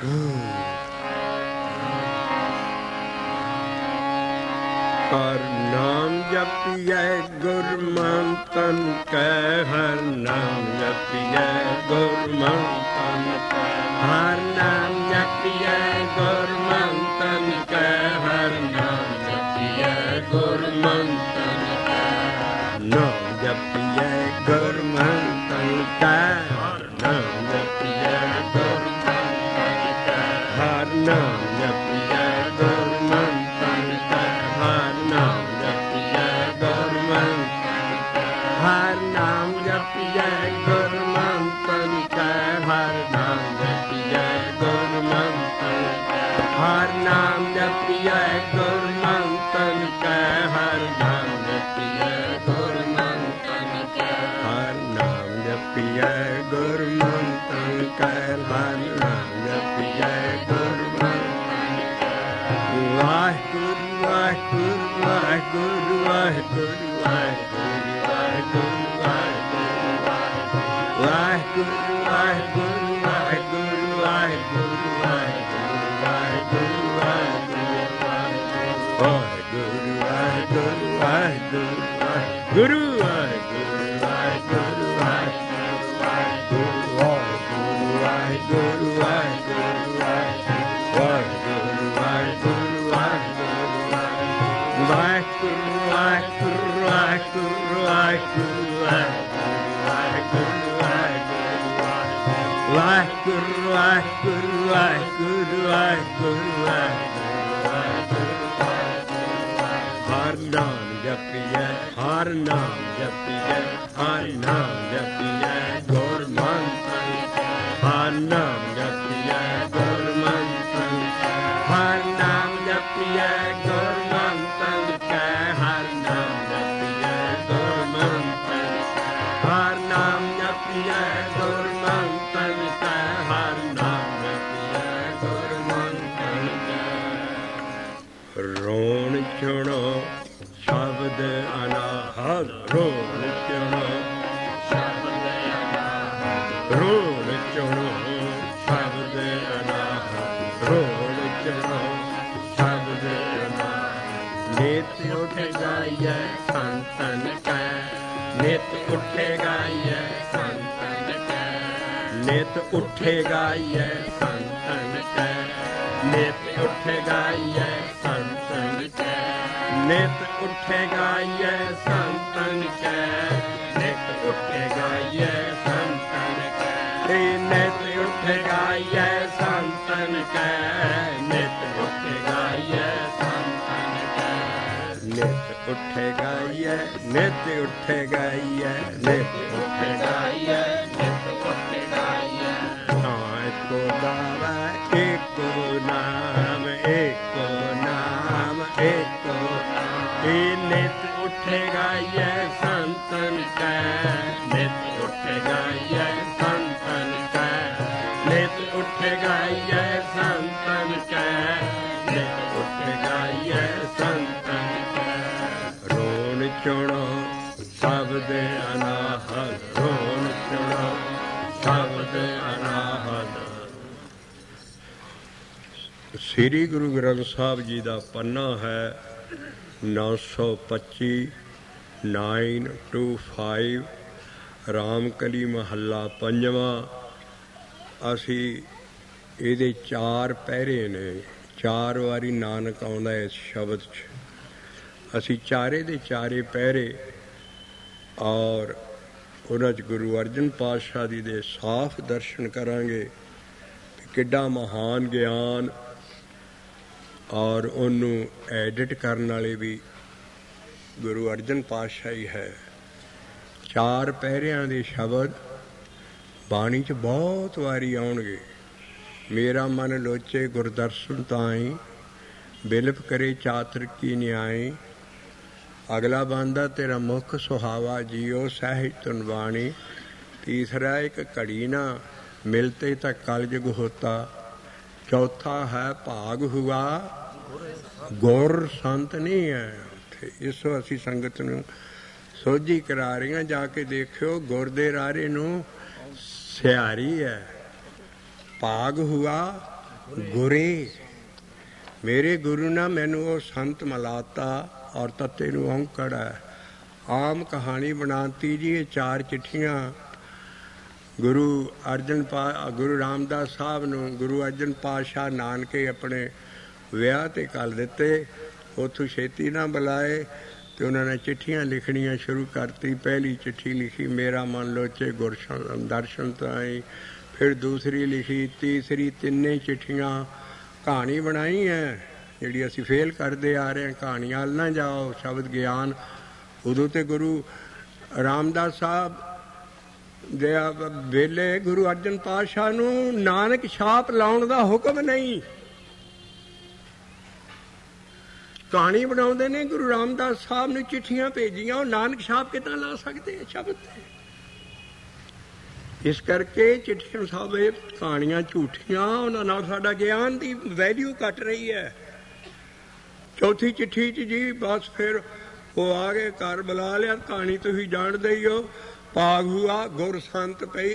ਹਰ ਨਾਮ ਜਪੀਐ ਗੁਰਮੰਤਨ ਕੈ, ਹਰ ਨਾਮ ਜਪੀਐ ਗੁਰਮੰਤਨ ਕੈ, ਹਰ ਨਾਮ ਜਪੀਐ ਗੁਰਮੰਤਨ ਕੈ, ਹਰ ਨਾਮ ਜਪੀਐ ਗੁਰਮੰਤਨ ਕੈ, ਨਾਮ ਜਪੀਐ ਗੁਰਮੰਤਨ ਕੈ, ਹਰ ਨਾਮ ਜਪੀਐ ਗੁਰਮੰਤਨ ਕੈ, ਹਰ ਨਾਮ ਜਪੀਐ ਗੁਰਮੰਤਨ ਕੈ, ਹਰ ਨਾਮ ਜਪੀਐ ਗੁਰਮੰਤਨ ਕੈ, ਹਰ ਨਾਮ ਜਪੀਐ ਗੁਰਮੰਤਨ ਕੈ, ਹਰ ਨਾਮ ਜਪੀਐ ਗੁਰਮੰਤਨ ਕੈ, ਹਰ ਨਾਮ ਜਪੀਐ ਗੁਰਮੰਤਨ ਕੈ, ਹਰ ਨਾਮ ਜਪੀਐ ਗੁਰਮੰਤਨ ਕੈ, ਹਰ ਨਾਮ ਜਪੀਐ ਗੁਰਮੰਤਨ ਕੈ, ਹਰ ਨਾਮ ਜਪੀਐ ਗੁਰਮੰਤਨ ਕੈ। ਵਾਹਿਗੁਰੂ ਵਾਹਿਗੁਰੂ ਵਾਹਿਗੁਰੂ ਵਾਹਿਗੁਰੂ ਵਾਹਿਗੁਰੂ ਵਾਹਿਗੁਰੂ ਵਾਹਿਗੁਰੂ ਵਾਹਿਗੁਰੂ ਵਾਹਿਗੁਰੂ ਵਾਹਿਗੁਰੂ ਵਾਹਿਗੁਰੂ ਵਾਹਿਗੁਰੂ ਵਾਹਿਗੁਰੂ ਵਾਹਿਗੁਰੂ ਵਾਹਿਗੁਰੂ ਗੁਰੂ ਵਾਹਿਗੁਰੂ ਵਾਹਿਗੁਰੂ ਵਾਹਿਗੁਰੂ ਵਾਹਿਗੁਰੂ ਵਾਹਿਗੁਰੂ ਵਾਹਿਗੁਰੂ ਵਾਹਿਗੁਰੂ ਵਾਹਿਗੁਰੂ ਵਾਹਿਗੁਰੂ ਵਾਹਿਗੁਰੂ ਵਾਹਿਗੁਰੂ ਵਾਹਿਗੁਰੂ ਵਾਹਿਗੁਰੂ ਵਾਹਿਗੁਰੂ ਵਾਹਿਗੁਰੂ ਵਾਹਿਗੁਰੂ ਵਾਹਿਗੁਰੂ ਹਰ ਨਾਮ ਜਪੀਐ, ਹਰ ਨਾਮ ਜਪੀਐ, ਹਰ ਨਾਮ ਜਪੀਐ ਗੁਰਮੰਤਨ ਕੈ, ਹਰ ਨਾਮ ਜਪੀਐ ਗੁਰਮੰਤਨ ਕੈ, ਹਰ ਨਾਮ ਜਪੀਐ ਗੁਰਮੰਤਨ ਕੈ, ਹਰ ਨਾਮ ਜਪੀਐ ਗੁਰਮੰਤਨ ਕੈ, ਹਰ ਨਾਮ ਜਪੀਐ ਗੁਰਮੰਤਨ ਕੈ, ਹਰ ਨਾਮ ਜਪੀਐ ਗੁਰਮੰਤਨ ਕੈ। ਰੋਣ ਚੁਣੋ ਸ਼ਬਦ ਅਨਾਹਦ, ਰੋਣ ਚੁਣੋ ਸ਼ਬਦ ਅਨਾਹਦ, ਰੋਣ ਚੁਣੋ ਸ਼ਬਦ ਅਨਾਹਦ, ਰੋਣ ਚੁਣੋ ਸ਼ਬਦ ਅਨਾਹਦ। ਨਿਤ ਉੱਠ ਗਾਈਐ ਸੰਤਨ ਕੈ, ਨਿਤ ਉੱਠ ਗਾਈਐ ਸੰਤਨ ਕੈ, ਨਿਤ ਉੱਠ ਗਾਈਐ ਸੰਤਨ ਕੈ, ਨਿਤ ਉੱਠ ਗਾਈਐ ਸੰਤਨ ਕੈ, ਨਿਤ ਉੱਠ ਗਾਈਐ ਸੰਤਨ ਕੈ, ਨਿਤ ਉੱਠ ਗਾਈਐ ਸੰਤਨ ਕੈ, ਨਿਤ ਉੱਠ ਗਾਈਐ ਸੰਤਨ ਕੈ, ਨਿਤ ਉੱਠ ਗਾਈਐ ਸੰਤਨ ਕੈ, ਨਿਤ ਉੱਠ ਗਾਈਐ, ਨਿਤ ਉੱਠ ਗਾਈਐ, ਨਿਤ ਉੱਠ ਗਾਈਐ, ਨਿਤ ਉੱਠ ਗਾਈਐ। ਏਕੋ ਦਾਵਾ ਏਕੋ ਨਾਮ, ਏਕੋ ਨਾਮ, ਏਕੋ ਨਿਤ ਉੱਠ ਗਾਈਐ ਸੰਤਨ ਕੈ, ਨਿਤ ਉੱਠ ਗਾਈਐ ਸੰਤਨ ਕੈ, ਨਿਤ ਉੱਠ ਗਾਈਐ ਸੰਤਨ ਕੈ, ਨਿਤ ਉੱਠ ਗਾਈਐ ਸੰਤਨ ਕੈ। ਰੋਣ ਚੁਣੋ ਸ਼ਬਦ ਅਨਾਹਦ, ਰੋਣ ਚੁਣੋ ਸ਼ਬਦ ਅਨਾਹਦ। ਸ੍ਰੀ ਗੁਰੂ ਗ੍ਰੰਥ ਸਾਹਿਬ ਜੀ ਦਾ ਪੰਨਾ ਹੈ 925 925 ਰਾਮਕਲੀ ਮਹੱਲਾ ਪੰਜਵਾਂ। ਅਸੀਂ ਇਹਦੇ 4 ਪਹਿਰੇ ਨੇ, 4 ਵਾਰੀ ਨਾਨਕ ਆਉਂਦਾ ਇਸ ਸ਼ਬਦ 'ਚ। ਅਸੀਂ ਚਾਰੇ ਦੇ ਚਾਰੇ ਪਹਿਰੇ ਔਰ ਉਹਨਾਂ 'ਚ ਗੁਰੂ ਅਰਜਨ ਪਾਤਸ਼ਾਹ ਜੀ ਦੇ ਸਾਫ਼ ਦਰਸ਼ਨ ਕਰਾਂਗੇ ਕਿ ਕਿੱਡਾ ਮਹਾਨ ਗਿਆਨ, ਔਰ ਉਹਨੂੰ ਐਡਿਟ ਕਰਨ ਵਾਲੇ ਵੀ ਗੁਰੂ ਅਰਜਨ ਪਾਤਸ਼ਾਹ ਹੀ ਹੈ। 4 ਪਹਿਰਿਆਂ ਦੇ ਸ਼ਬਦ ਬਾਣੀ 'ਚ ਬਹੁਤ ਵਾਰੀ ਆਉਣਗੇ। ਮੇਰਾ ਮਨ ਲੋਚੇ ਗੁਰਦਰਸ਼ਨ ਤਾਈ, ਬਿਲਪ ਕਰੇ ਚਾਤਰ ਕੀ ਨਿਆਈ, ਅਗਲਾ ਬੰਦਾ ਤੇਰਾ ਮੁਖ ਸੁਹਾਵਾ ਜੀਓ, ਸਹਿਜ ਤੁਨ ਬਾਣੀ। ਤੀਸਰਾ ਇੱਕ ਘੜੀ ਨਾ ਮਿਲਤੇ ਤਾਂ ਕਲਯੁਗ ਹੋਤਾ। ਚੌਥਾ ਹੈ ਭਾਗ ਹੁਆ ਗੁਰ ਸੰਤ ਨਹੀਂ ਹੈ ਉੱਥੇ। ਇਸੋ ਅਸੀਂ ਸੰਗਤ ਨੂੰ ਸੋਝੀ ਕਰਾ ਰਹੀਆਂ। ਜਾ ਕੇ ਦੇਖਿਓ ਗੁਰ ਦੇ ਰਾਰੇ ਨੂੰ ਸਿਹਾਰੀ ਹੈ। ਭਾਗ ਹੁਆ ਗੁਰੇ ਮੇਰੇ ਗੁਰੂ ਨੇ ਮੈਨੂੰ ਉਹ ਸੰਤ ਮਿਲਾਤਾ ਔਰ ਤੱਤੇ ਨੂੰ ਔਂਕੜ ਹੈ। ਆਮ ਕਹਾਣੀ ਬਣਾਤੀ ਜੀ। ਇਹ 4 ਚਿੱਠੀਆਂ ਗੁਰੂ ਰਾਮਦਾਸ ਸਾਹਿਬ ਨੂੰ ਗੁਰੂ ਅਰਜਨ ਪਾਤਸ਼ਾਹ ਨਾਨਕੇ ਆਪਣੇ ਵਿਆਹ 'ਤੇ ਘੱਲ ਦਿੱਤੇ। ਉੱਥੋਂ ਛੇਤੀ ਨਾ ਬੁਲਾਏ ਅਤੇ ਉਹਨਾਂ ਨੇ ਚਿੱਠੀਆਂ ਲਿਖਣੀਆਂ ਸ਼ੁਰੂ ਕਰਤੀ। ਪਹਿਲੀ ਚਿੱਠੀ ਲਿਖੀ ਮੇਰਾ ਮਨ ਲੋਚੇ ਦਰਸ਼ਨ ਤਾਈਂ, ਫਿਰ ਦੂਸਰੀ ਲਿਖੀ, ਤੀਸਰੀ, ਤਿੰਨੇ ਚਿੱਠੀਆਂ ਕਹਾਣੀ ਬਣਾਈ ਹੈ ਜਿਹੜੀ ਅਸੀਂ ਫੇਲ ਕਰਦੇ ਆ ਰਹੇ ਹਾਂ। ਕਹਾਣੀਆਂ ਵੱਲ ਨਾ ਜਾਓ, ਸ਼ਬਦ ਗਿਆਨ। ਉਦੋਂ ਤੇ ਗੁਰੂ ਰਾਮਦਾਸ ਸਾਹਿਬ ਦੇ ਵੇਲੇ ਗੁਰੂ ਅਰਜਨ ਪਾਤਸ਼ਾਹ ਨੂੰ ਨਾਨਕ ਛਾਪ ਲਾਉਣ ਦਾ ਹੁਕਮ ਨਹੀਂ। ਕਹਾਣੀ ਬਣਾਉਂਦੇ ਨੇ। ਗੁਰੂ ਰਾਮਦਾਸ ਸਾਹਿਬ ਨੂੰ ਚਿੱਠੀਆਂ ਭੇਜੀਆਂ, ਉਹ ਨਾਨਕ ਛਾਪ ਕਿੱਦਾਂ ਲਾ ਸਕਦੇ ਸ਼ਬਦ ਤੇ? ਇਸ ਕਰਕੇ ਚਿੱਠੀਆਂ ਸਾਹਿਬ ਇਹ ਕਹਾਣੀਆਂ ਝੂਠੀਆਂ, ਉਹਨਾਂ ਨਾਲ ਸਾਡਾ ਗਿਆਨ ਦੀ ਵੈਲਿਊ ਘਟ ਰਹੀ ਹੈ। ਚੌਥੀ ਚਿੱਠੀ 'ਚ ਜੀ ਬਸ ਫਿਰ ਉਹ ਆ ਗਏ, ਘਰ ਬੁਲਾ ਲਿਆ। ਕਹਾਣੀ ਤੁਸੀਂ ਜਾਣਦੇ ਹੀ ਹੋ। ਭਾਗ ਹੁਆ ਗੁਰ ਸੰਤ ਪਈ,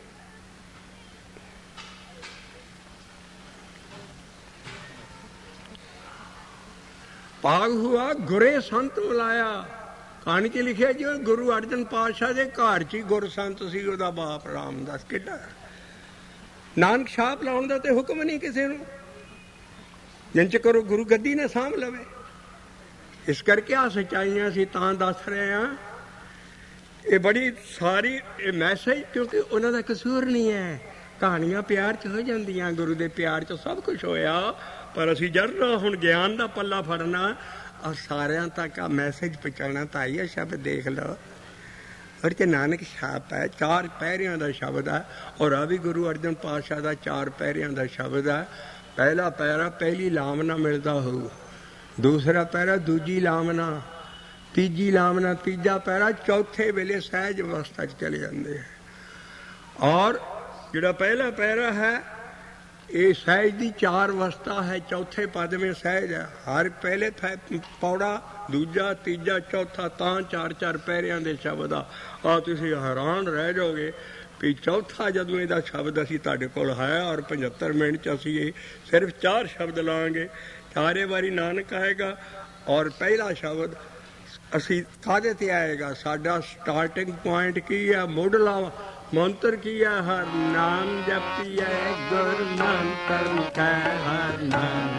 ਭਾਗ ਹੁਆ ਗੁਰੇ ਸੰਤ ਮਿਲਾਇਆ। ਕਹਾਣੀ 'ਚ ਲਿਖਿਆ ਜੀ ਗੁਰੂ ਅਰਜਨ ਪਾਤਸ਼ਾਹ ਦੇ ਘਰ 'ਚ ਹੀ ਗੁਰ ਸੰਤ ਸੀ, ਉਹਦਾ ਬਾਪ ਰਾਮਦਾਸ। ਕਿੱਡਾ ਨਾਨਕ ਛਾਪ ਲਾਉਣ ਦਾ ਤੇ ਹੁਕਮ ਨਹੀਂ ਕਿਸੇ ਨੂੰ। ਜਿੰਚ ਕਰੋ ਗੁਰੂ ਗੱਦੀ ਨੇ ਸਾਂਭ ਲਵੇ। ਇਸ ਕਰਕੇ ਆ ਸੱਚਾਈਆਂ ਅਸੀਂ ਤਾਂ ਦੱਸ ਰਹੇ ਹਾਂ। ਇਹ ਬੜੀ ਸਾਰੀ ਇਹ ਮੈਸੇਜ, ਕਿਉਂਕਿ ਉਹਨਾਂ ਦਾ ਕਸੂਰ ਨਹੀਂ ਹੈ। ਕਹਾਣੀਆਂ ਪਿਆਰ 'ਚ ਹੋ ਜਾਂਦੀਆਂ, ਗੁਰੂ ਦੇ ਪਿਆਰ 'ਚ ਸਭ ਕੁਛ ਹੋਇਆ। ਪਰ ਅਸੀਂ ਜਰਨਾ ਹੁਣ ਗਿਆਨ ਦਾ ਪੱਲਾ ਫੜਨਾ ਔਰ ਸਾਰਿਆਂ ਤੱਕ ਆ ਮੈਸੇਜ ਪਹੁੰਚਾਉਣਾ। ਤਾਂ ਆਈਏ ਸ਼ਬਦ ਦੇਖ ਲਓ, ਔਰ ਕਿ ਨਾਨਕ ਛਾਪ ਹੈ। 4 ਪਹਿਰਿਆਂ ਦਾ ਸ਼ਬਦ ਹੈ ਔਰ ਆ ਵੀ ਗੁਰੂ ਅਰਜਨ ਪਾਤਸ਼ਾਹ ਦਾ 4 ਪਹਿਰਿਆਂ ਦਾ ਸ਼ਬਦ ਹੈ। ਪਹਿਲਾ ਪਹਿਰਾ ਪਹਿਲੀ ਲਾਮਨਾ ਮਿਲਦਾ ਹੋਊ, ਦੂਸਰਾ ਪਹਿਰਾ ਦੂਜੀ ਲਾਮਨਾ, ਤੀਜੀ ਲਾਮਨਾ, ਤੀਜਾ ਪਹਿਰਾ ਚੌਥੇ ਵੇਲੇ ਸਹਿਜ ਅਵਸਥਾ 'ਚ ਚਲੇ ਜਾਂਦੇ ਹੈ। ਔਰ ਜਿਹੜਾ ਪਹਿਲਾ ਪਹਿਰਾ ਹੈ ਇਹ ਸਹਿਜ ਦੀ 4 ਅਵਸਥਾ ਹੈ। ਚੌਥੇ ਪਦ ਵਿੱਚ ਸਹਿਜ ਹੈ। ਹਰ ਪਹਿਲੇ ਪੌੜਾ, ਦੂਜਾ, ਤੀਜਾ, ਚੌਥਾ, ਤਾਂ 4-4 ਪਹਿਰਿਆਂ ਦੇ ਸ਼ਬਦ ਆ। ਤੁਸੀਂ ਹੈਰਾਨ ਰਹਿ ਜਾਓਗੇ ਵੀ ਚੌਥਾ ਜਦੋਂ ਇਹਦਾ ਸ਼ਬਦ ਅਸੀਂ ਤੁਹਾਡੇ ਕੋਲ ਹੈ ਔਰ 75 ਮਿੰਟ 'ਚ ਅਸੀਂ ਇਹ ਸਿਰਫ 4 ਸ਼ਬਦ ਲਾਂਗੇ। 4 ਵਾਰੀ ਨਾਨਕ ਆਏਗਾ ਔਰ ਪਹਿਲਾ ਸ਼ਬਦ ਅਸੀਂ ਕਾਹਦੇ ਤੇ ਆਏਗਾ? ਸਾਡਾ ਸਟਾਰਟਿੰਗ ਪੁਆਇੰਟ ਕੀ ਹੈ? ਮੁੱਢਲਾ ਮੰਤਰ ਕੀ ਹੈ? ਹਰ ਨਾਮ ਜਪੀਐ ਗੁਰ ਮੰਤਰ ਕੈ, ਹਰ ਨਾਮ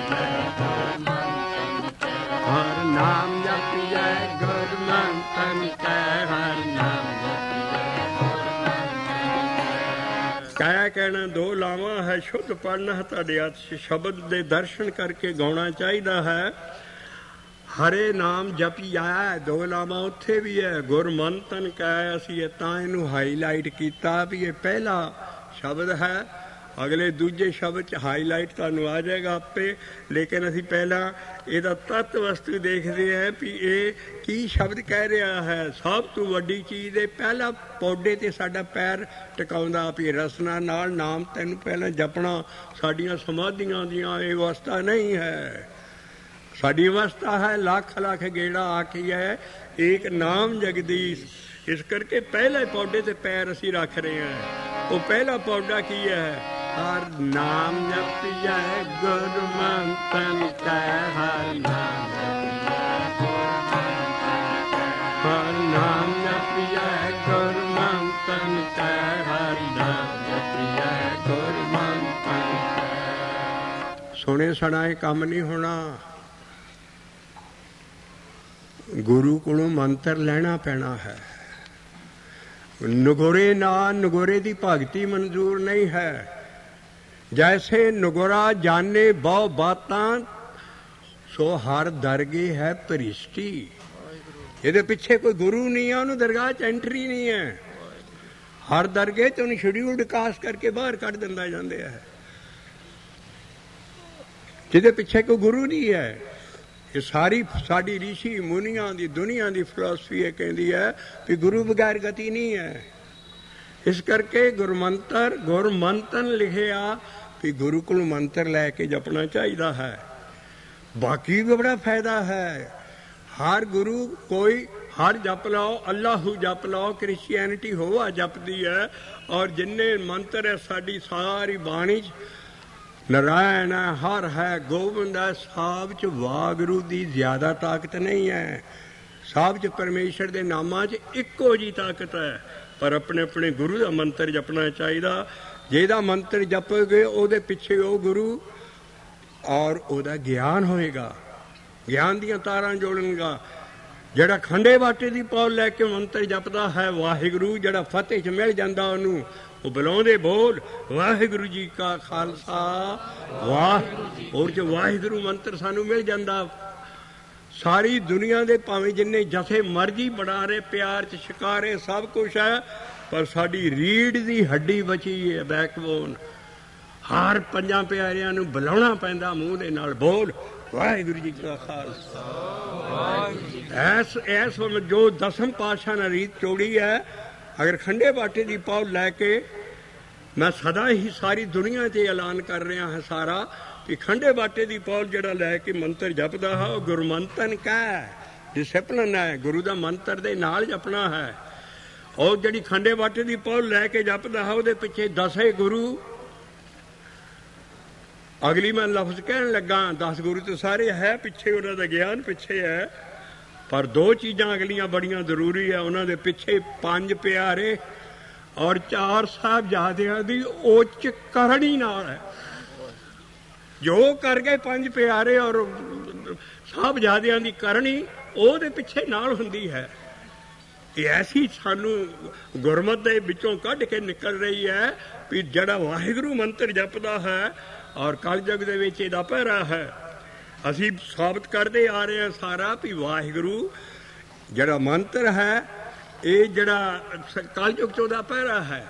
ਹਰ ਨਾਮ ਜਪੀਐ ਗੁਰ ਮੰਤਰ ਕੈ, ਹਰ ਨਾਮ ਕਹਿ ਕਹਿਣਾ 2 ਲਾਵਾਂ ਹੈ। ਸ਼ੁੱਧ ਪੜ੍ਹਨਾ ਤੁਹਾਡੇ ਹੱਥ ਸ਼ਬਦ ਦੇ ਦਰਸ਼ਨ ਕਰਕੇ ਗਾਉਣਾ ਚਾਹੀਦਾ ਹੈ। ਹਰੇ ਨਾਮ ਜਪੀ ਆਇਆ 2 ਲਾਵਾਂ ਉੱਥੇ ਵੀ ਹੈ। ਗੁਰ ਮੰਤਨ ਕਹਿ, ਅਸੀਂ ਇਹ ਤਾਂ ਇਹਨੂੰ ਹਾਈਲਾਈਟ ਕੀਤਾ ਵੀ ਇਹ ਪਹਿਲਾ ਸ਼ਬਦ ਹੈ। ਅਗਲੇ ਦੂਜੇ ਸ਼ਬਦ 'ਚ ਹਾਈਲਾਈਟ ਤੁਹਾਨੂੰ ਆ ਜਾਏਗਾ ਆਪੇ। ਲੇਕਿਨ ਅਸੀਂ ਪਹਿਲਾਂ ਇਹਦਾ ਤੱਤ ਵਸਤੂ ਦੇਖਦੇ ਹਾਂ ਵੀ ਇਹ ਕੀ ਸ਼ਬਦ ਕਹਿ ਰਿਹਾ ਹੈ। ਸਭ ਤੋਂ ਵੱਡੀ ਚੀਜ਼ ਇਹ ਪਹਿਲਾ ਪੌਡੇ 'ਤੇ ਸਾਡਾ ਪੈਰ ਟਿਕਾਉਂਦਾ ਵੀ ਰਸਨਾ ਨਾਲ ਨਾਮ ਤੈਨੂੰ ਪਹਿਲਾਂ ਜਪਣਾ। ਸਾਡੀਆਂ ਸਮਾਧੀਆਂ ਦੀਆਂ ਇਹ ਅਵਸਥਾ ਨਹੀਂ ਹੈ। ਸਾਡੀ ਅਵਸਥਾ ਹੈ ਲੱਖ ਲੱਖ ਗੇੜਾ ਆਖੀ ਹੈ ਏਕ ਨਾਮ ਜਗਦੀਸ਼। ਇਸ ਕਰਕੇ ਪਹਿਲੇ ਪੌਡੇ 'ਤੇ ਪੈਰ ਅਸੀਂ ਰੱਖ ਰਹੇ ਹਾਂ। ਉਹ ਪਹਿਲਾ ਪੌਡਾ ਕੀ ਹੈ? ਹਰ ਨਾਮ ਜਪੀਐ ਗੁਰ ਮੰਤਨ ਕੈ, ਹਰ ਨਾਮ ਹਰ ਨਾਮ ਜਪੀਐ ਗੁਰ ਮੰਤਨ ਕੈ, ਹਰ ਨਾਮ ਜਪੀਐ ਗੁਰ ਮੰਤਨ ਕੈ। ਸੁਣੇ ਸੁਣਾਏ ਕੰਮ ਨਹੀਂ ਹੋਣਾ। ਗੁਰੂ ਕੋਲੋਂ ਮੰਤਰ ਲੈਣਾ ਪੈਣਾ ਹੈ। ਨਗੋਰੇ ਨਾ ਨਗੋਰੇ ਦੀ ਭਗਤੀ ਮਨਜ਼ੂਰ ਨਹੀਂ ਹੈ। ਜੈਸੇ ਨਗੋਰਾ ਜਾਣੇ ਬਹੁ ਬਾਤਾਂ, ਸੋ ਹਰ ਦਰਗੇ ਹੈ ਭ੍ਰਿਸ਼ਟੀ। ਇਹਦੇ ਪਿੱਛੇ ਕੋਈ ਗੁਰੂ ਨਹੀਂ ਹੈ, ਉਹਨੂੰ ਦਰਗਾਹ 'ਚ ਐਂਟਰੀ ਨਹੀਂ ਹੈ। ਹਰ ਦਰਗੇ 'ਚ ਉਹਨੂੰ ਸ਼ਡਿਊਲਡ ਕਾਸਟ ਕਰਕੇ ਬਾਹਰ ਕੱਢ ਦਿੰਦਾ ਜਾਂਦੇ ਹੈ। ਜਿਹਦੇ ਪਿੱਛੇ ਕੋਈ ਗੁਰੂ ਨਹੀਂ ਹੈ। ਇਹ ਸਾਰੀ ਸਾਡੀ ਰਿਸ਼ੀ ਮੁਨੀਆਂ ਦੀ ਦੁਨੀਆ ਦੀ ਫਿਲਾਸਫੀ ਇਹ ਕਹਿੰਦੀ ਹੈ ਵੀ ਗੁਰੂ ਬਗੈਰ ਗਤੀ ਨਹੀਂ ਹੈ। ਇਸ ਕਰਕੇ ਗੁਰਮੰਤਨ ਲਿਖਿਆ ਵੀ ਗੁਰੂ ਕੋਲ ਮੰਤਰ ਲੈ ਕੇ ਜਪਣਾ ਚਾਹੀਦਾ ਹੈ। ਬਾਕੀ ਵੀ ਬੜਾ ਫਾਇਦਾ ਹੈ। ਹਰ ਗੁਰੂ ਕੋਈ ਹਰ ਜਪ ਲਾਓ, ਅੱਲਾਹੂ ਜਪ ਲਾਓ। ਕ੍ਰਿਸਚੀਅਨਿਟੀ ਹੋਵਾ ਜਪਦੀ ਹੈ। ਔਰ ਜਿੰਨੇ ਮੰਤਰ ਹੈ ਸਾਡੀ ਸਾਰੀ ਬਾਣੀ 'ਚ ਨਾਰਾਇਣ ਹੈ, ਹਰ ਹੈ, ਗੋਬਿੰਦ ਹੈ। ਸਭ 'ਚ ਵਾਹਿਗੁਰੂ ਦੀ ਜ਼ਿਆਦਾ ਤਾਕਤ ਨਹੀਂ ਹੈ। ਸਭ 'ਚ ਪਰਮੇਸ਼ਰ ਦੇ ਨਾਮਾਂ 'ਚ ਇੱਕੋ ਜੀ ਤਾਕਤ ਹੈ। ਪਰ ਆਪਣੇ ਆਪਣੇ ਗੁਰੂ ਦਾ ਮੰਤਰ ਜਪਣਾ ਚਾਹੀਦਾ। ਜਿਹਦਾ ਮੰਤਰ ਜਪੋਗੇ ਉਹਦੇ ਪਿੱਛੇ ਉਹ ਗੁਰੂ ਔਰ ਉਹਦਾ ਗਿਆਨ ਹੋਏਗਾ, ਗਿਆਨ ਦੀਆਂ ਤਾਰਾਂ ਜੋੜਨਗਾ। ਜਿਹੜਾ ਖੰਡੇ ਬਾਟੇ ਦੀ ਪੌਲ ਲੈ ਕੇ ਮੰਤਰ ਜਪਦਾ ਹੈ ਵਾਹਿਗੁਰੂ, ਜਿਹੜਾ ਫਤਿਹ 'ਚ ਮਿਲ ਜਾਂਦਾ ਉਹਨੂੰ, ਉਹ ਬੁਲਾਉਂਦੇ ਬੋਲ ਵਾਹਿਗੁਰੂ ਜੀ ਕਾ ਖਾਲਸਾ ਵਾਹਿਗੁਰੂ ਜੀ। ਹੋਰ 'ਚ ਵਾਹਿਗੁਰੂ ਮੰਤਰ ਸਾਨੂੰ ਮਿਲ ਜਾਂਦਾ। ਸਾਰੀ ਦੁਨੀਆ ਦੇ ਭਾਵੇਂ ਜਿੰਨੇ ਜਥੇ ਮਰਜ਼ੀ ਬਣਾ ਰਹੇ, ਪਿਆਰ 'ਚ ਸ਼ਿਕਾਰੇ, ਸਭ ਕੁਛ ਹੈ, ਪਰ ਸਾਡੀ ਰੀੜ ਦੀ ਹੱਡੀ ਬਚੀ ਹੈ, ਬੈਕਬੋਨ। ਹਰ ਪੰਜਾਂ ਪਿਆਰਿਆਂ ਨੂੰ ਬੁਲਾਉਣਾ ਪੈਂਦਾ ਮੂੰਹ ਦੇ ਨਾਲ, ਬੋਲ ਵਾਹਿਗੁਰੂ ਜੀ ਕਾ ਖਾਲਸਾ ਵਾਹਿਗੁਰੂ। ਐਸ ਵੇਲੇ ਜੋ ਦਸਮ ਪਾਤਸ਼ਾਹ ਨੇ ਰੀਤ ਚੋੜੀ ਹੈ, ਅਗਰ ਖੰਡੇ ਬਾਟੇ ਦੀ ਪੌਲ ਲੈ ਕੇ ਮੈਂ ਸਦਾ ਹੀ ਸਾਰੀ ਦੁਨੀਆ 'ਚ ਐਲਾਨ ਕਰ ਰਿਹਾ ਹਾਂ ਸਾਰਾ ਕਿ ਖੰਡੇ ਬਾਟੇ ਦੀ ਪੌਲ ਜਿਹੜਾ ਲੈ ਕੇ ਮੰਤਰ ਜਪਦਾ ਹੈ ਉਹ ਗੁਰਮੰਤਨ ਕਾ ਡਿਸਿਪਲਨ ਹੈ, ਗੁਰੂ ਦਾ ਮੰਤਰ ਦੇ ਨਾਲ ਜਪਣਾ ਹੈ। ਉਹ ਜਿਹੜੀ ਖੰਡੇ ਬਾਟੇ ਦੀ ਪੌਲ ਲੈ ਕੇ ਜਪਦਾ ਹੈ ਉਹਦੇ ਪਿੱਛੇ 10 ਗੁਰੂ। ਅਗਲੀ ਮੈਂ ਲਫ਼ਜ਼ ਕਹਿਣ ਲੱਗਾ, 10 ਗੁਰੂ ਤਾਂ ਸਾਰੇ ਹੈ, ਪਿੱਛੇ ਉਹਨਾਂ ਦਾ ਗਿਆਨ ਪਿੱਛੇ ਹੈ, ਪਰ 2 ਚੀਜ਼ਾਂ ਅਗਲੀਆਂ ਬੜੀਆਂ ਜ਼ਰੂਰੀ ਹੈ। ਉਹਨਾਂ ਦੇ ਪਿੱਛੇ 5 ਪਿਆਰੇ ਔਰ 4 ਸਾਹਿਬਜ਼ਾਦਿਆਂ ਦੀ ਉੱਚ ਕਰਨੀ ਨਾਲ ਹੈ। ਜੋ ਕਰ ਗਏ 5 ਪਿਆਰੇ ਔਰ ਸਾਹਿਬਜ਼ਾਦਿਆਂ ਦੀ ਕਰਨੀ, ਉਹਦੇ ਪਿੱਛੇ ਨਾਲ ਹੁੰਦੀ ਹੈ। ਇਹ ਐਸੀ ਸਾਨੂੰ ਗੁਰਮਤ ਦੇ ਵਿੱਚੋਂ ਕੱਢ ਕੇ ਨਿਕਲ ਰਹੀ ਹੈ ਵੀ ਜਿਹੜਾ ਵਾਹਿਗੁਰੂ ਮੰਤਰ ਜਪਦਾ ਹੈ ਔਰ ਕਲਯੁਗ ਦੇ ਵਿੱਚ ਇਹਦਾ ਪਹਿਰਾ ਹੈ। ਅਸੀਂ ਸਾਬਤ ਕਰਦੇ ਆ ਰਹੇ ਹਾਂ ਸਾਰਾ ਵੀ ਵਾਹਿਗੁਰੂ ਜਿਹੜਾ ਮੰਤਰ ਹੈ, ਇਹ ਜਿਹੜਾ ਕਲਯੁਗ 'ਚ ਉਹਦਾ ਪਹਿਰਾ ਹੈ।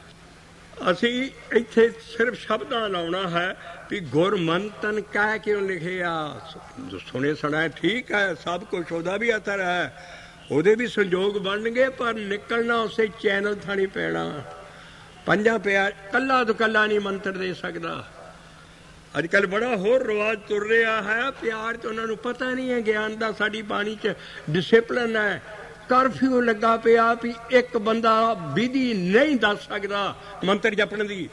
ਅਸੀਂ ਇੱਥੇ ਸਿਰਫ ਸ਼ਬਦਾਂ ਲਾਉਣਾ ਹੈ ਵੀ ਗੁਰਮੰਤਨ ਕਹਿ ਕਿਉਂ ਲਿਖਿਆ। ਸੁਣੇ ਸੁਣਾਏ ਠੀਕ ਹੈ, ਸਭ ਕੁਛ ਉਹਦਾ ਵੀ ਅਸਰ ਹੈ, ਉਹਦੇ ਵੀ ਸੰਜੋਗ ਬਣਨਗੇ, ਪਰ ਨਿਕਲਣਾ ਉਸੇ ਚੈਨਲ ਥਾਣੀ ਪੈਣਾ। 5 ਪਿਆਰ ਕੱਲਾ ਤੋਂ ਕੱਲਾ ਨਹੀਂ ਮੰਤਰ ਦੇ ਸਕਦਾ। ਅੱਜ ਕੱਲ੍ਹ ਬੜਾ ਹੋਰ ਰਿਵਾਜ ਤੁਰ ਰਿਹਾ ਹੈ, ਪਿਆਰ 'ਚ ਉਹਨਾਂ ਨੂੰ ਪਤਾ ਨਹੀਂ ਹੈ ਗਿਆਨ ਦਾ। ਸਾਡੀ ਬਾਣੀ 'ਚ ਡਿਸਿਪਲਨ ਹੈ। ਕਰਫਿਊ ਲੱਗਾ ਪਿਆ ਵੀ ਇੱਕ ਬੰਦਾ ਵਿਧੀ ਨਹੀਂ ਦੱਸ ਸਕਦਾ ਮੰਤਰ ਜਪਣ ਦੀ।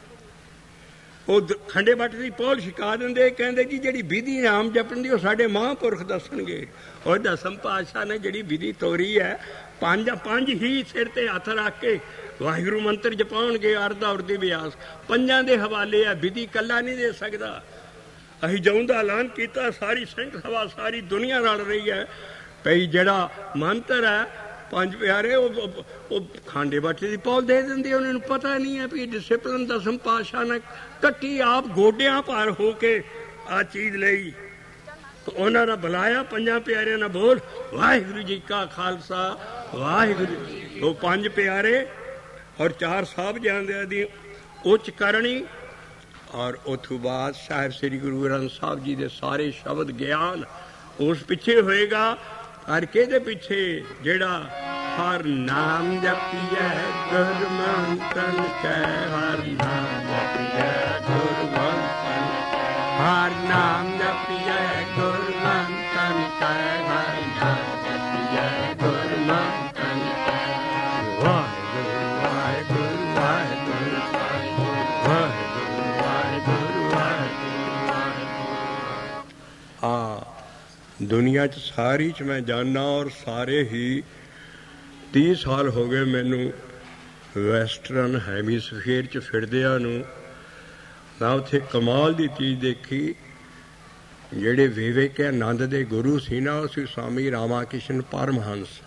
ਉਹ ਖੰਡੇ ਬਾਟੇ ਦੀ ਪੌਲ ਛਕਾ ਦਿੰਦੇ, ਕਹਿੰਦੇ ਜੀ ਜਿਹੜੀ ਵਿਧੀ ਨਾਮ ਜਪਣ ਦੀ ਉਹ ਸਾਡੇ ਮਹਾਂਪੁਰਖ ਦੱਸਣਗੇ। ਉਹ ਦਸਮ ਪਾਤਸ਼ਾਹ ਨੇ ਜਿਹੜੀ ਵਿਧੀ ਤੋਰੀ ਹੈ, 5 ਹੀ ਸਿਰ ਤੇ ਹੱਥ ਰੱਖ ਕੇ ਵਾਹਿਗੁਰੂ ਮੰਤਰ ਜਪਾਉਣਗੇ, ਅਰਧ ਔਰਦੀ ਵਿਆਸ 5 ਦੇ ਹਵਾਲੇ ਹੈ, ਵਿਧੀ ਕੱਲਾ ਨਹੀਂ ਦੇ ਸਕਦਾ। ਅਸੀਂ ਜਉਂ ਦਾ ਐਲਾਨ ਕੀਤਾ, ਸਾਰੀ ਸਿੰਘ ਸਭਾ ਸਾਰੀ ਦੁਨੀਆ ਰਲ ਰਹੀ ਹੈ ਭਈ ਜਿਹੜਾ ਮੰਤਰ ਹੈ 5 ਪਿਆਰੇ ਉਹ ਖਾਂਡੇ ਬਾਟੇ ਦੀ ਪੌਲ ਦੇ ਦਿੰਦੇ। ਉਹਨਾਂ ਨੂੰ ਪਤਾ ਨਹੀਂ ਹੈ ਵੀ ਡਿਸਿਪਲਨ ਦਸਮ ਪਾਤਸ਼ਾਹ ਨੇ ਕੱਟੀ, ਆਪ ਗੋਡਿਆਂ ਭਾਰ ਹੋ ਕੇ ਆ ਚੀਜ਼ ਲਈ। ਉਹਨਾਂ ਨੇ ਬੁਲਾਇਆ 5 ਪਿਆਰਿਆਂ ਨਾਲ, ਬੋਲ ਵਾਹਿਗੁਰੂ ਜੀ ਕਾ ਖਾਲਸਾ ਵਾਹਿਗੁਰੂ ਜੀ। ਉਹ 5 ਪਿਆਰੇ ਔਰ 4 ਸਾਹਿਬਜ਼ਾਦਿਆਂ ਦੀ ਉੱਚ ਕਰਨੀ ਔਰ ਉਥੋਂ ਬਾਅਦ ਸਾਹਿਬ ਸ੍ਰੀ ਗੁਰੂ ਗ੍ਰੰਥ ਸਾਹਿਬ ਜੀ ਦੇ ਸਾਰੇ ਸ਼ਬਦ ਗਿਆਨ ਉਸ ਪਿੱਛੇ ਹੋਏਗਾ। ਔਰ ਕਿਹਦੇ ਪਿੱਛੇ? ਜਿਹੜਾ ਹਰ ਨਾਮ ਜਪੀਐ ਗੁਰਮੰਤਨ ਕੈ, ਹਰ ਨਾਮ ਜਪੀਐ ਗੁਰਮੰਤਨ, ਹਰ ਨਾਮ ਜਪੀਐ ਗੁਰਮੰਤਨ ਕੈ, ਹਰ ਨਾਮ ਜਪੀਐ ਗੁਰਮੰਤਨ ਕੈ। ਵਾਹਿਗੁਰੂ ਵਾਹਿਗੁਰੂ ਵਾਹਿਗੁਰੂ ਵਾਹਿਗੁਰੂ ਵਾਹਿਗੁਰੂ ਵਾਹਿਗੁਰੂ ਵਾਹਿਗੁਰੂ। ਆ ਦੁਨੀਆ 'ਚ ਸਾਰੀ 'ਚ ਮੈਂ ਜਾਣਾ ਔਰ ਸਾਰੇ ਹੀ 30 ਸਾਲ ਹੋ ਗਏ ਮੈਨੂੰ ਵੈਸਟਰਨ ਹੈਮੀਸਫੀਅਰ 'ਚ ਫਿਰਦਿਆਂ ਨੂੰ। ਮੈਂ ਉੱਥੇ ਕਮਾਲ ਦੀ ਚੀਜ਼ ਦੇਖੀ। ਜਿਹੜੇ ਵਿਵੇਕਾਨੰਦ ਦੇ ਗੁਰੂ ਸੀ ਨਾ, ਉਹ ਸੀ ਸਵਾਮੀ ਰਾਮਾ ਕ੍ਰਿਸ਼ਨ ਪਰਮਹੰਸ।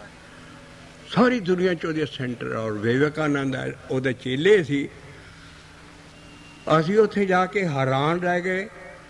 ਸਾਰੀ ਦੁਨੀਆ 'ਚ ਉਹਦੇ ਸੈਂਟਰ, ਔਰ ਵਿਵੇਕਾਨੰਦ ਉਹਦੇ ਚੇਲੇ ਸੀ। ਅਸੀਂ ਉੱਥੇ ਜਾ ਕੇ ਹੈਰਾਨ ਰਹਿ ਗਏ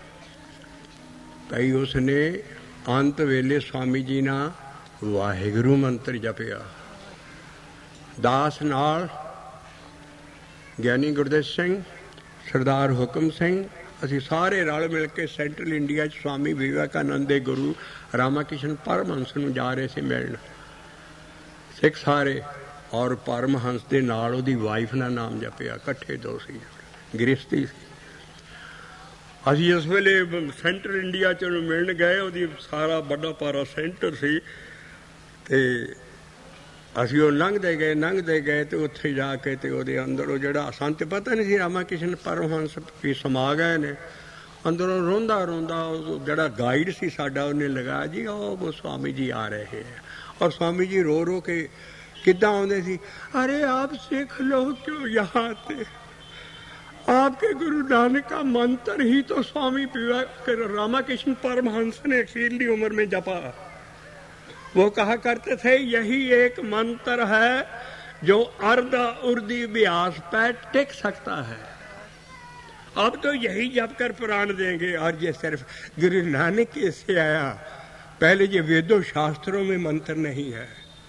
ਭਈ ਉਸਨੇ ਅੰਤ ਵੇਲੇ ਸਵਾਮੀ ਜੀ ਨਾਲ ਵਾਹਿਗੁਰੂ ਮੰਤਰ ਜਪਿਆ। ਦਾਸ ਨਾਲ ਗਿਆਨੀ ਗੁਰਦੇਵ ਸਿੰਘ, ਸਰਦਾਰ ਹੁਕਮ ਸਿੰਘ, ਅਸੀਂ ਸਾਰੇ ਰਲ ਮਿਲ ਕੇ ਸੈਂਟਰਲ ਇੰਡੀਆ 'ਚ ਸਵਾਮੀ ਵਿਵੇਕਾਨੰਦ ਦੇ ਗੁਰੂ ਰਾਮਾ ਕ੍ਰਿਸ਼ਨ ਪਰਮਹੰਸ ਨੂੰ ਜਾ ਰਹੇ ਸੀ ਮਿਲਣ, ਸਿੱਖ ਸਾਰੇ। ਔਰ ਪਰਮਹੰਸ ਦੇ ਨਾਲ ਉਹਦੀ ਵਾਈਫ ਨਾਲ ਨਾਮ ਜਪਿਆ, ਇਕੱਠੇ 2 ਸੀ, ਗ੍ਰਸਤੀ ਸੀ। ਅਸੀਂ ਇਸ ਵੇਲੇ ਸੈਂਟਰਲ ਇੰਡੀਆ 'ਚ ਉਹਨੂੰ ਮਿਲਣ ਗਏ। ਉਹਦੀ ਸਾਰਾ ਵੱਡਾ ਭਾਰਾ ਸੈਂਟਰ ਸੀ ਤੇ ਅਸੀਂ ਉਹ ਲੰਘਦੇ ਗਏ ਤੇ ਉੱਥੇ ਜਾ ਕੇ ਤੇ ਉਹਦੇ ਅੰਦਰ ਉਹ ਜਿਹੜਾ ਸਾਨੂੰ ਤੇ ਪਤਾ ਨਹੀਂ ਸੀ ਰਾਮਾ ਕ੍ਰਿਸ਼ਨ ਪਰਮਹੰਸ ਵੀ ਸਮਾ ਗਏ ਨੇ। ਅੰਦਰੋਂ ਰੋਂਦਾ ਉਹ ਜਿਹੜਾ ਗਾਈਡ ਸੀ ਸਾਡਾ ਉਹਨੇ ਲਗਾਇਆ ਜੀ ਉਹ स्वामी जी आ रहे हैं। और स्वामी जी रो के किद्दां आउंदे सी, अरे आप सिख लोग क्यों यहाँ आते, आपके गुरु नानक का मंत्र ही तो स्वामी रामा कृष्ण परमहंस ने अखीरली उम्र में जपा। वो कहा करते थे यही एक मंत्र है जो अर्ध उर्दी अभ्यास पर टिक सकता है। अब तो यही जप कर प्राण देंगे। और ये सिर्फ गुरु नानक के से आया, पहले ये वेदों शास्त्रों में मंत्र नहीं है।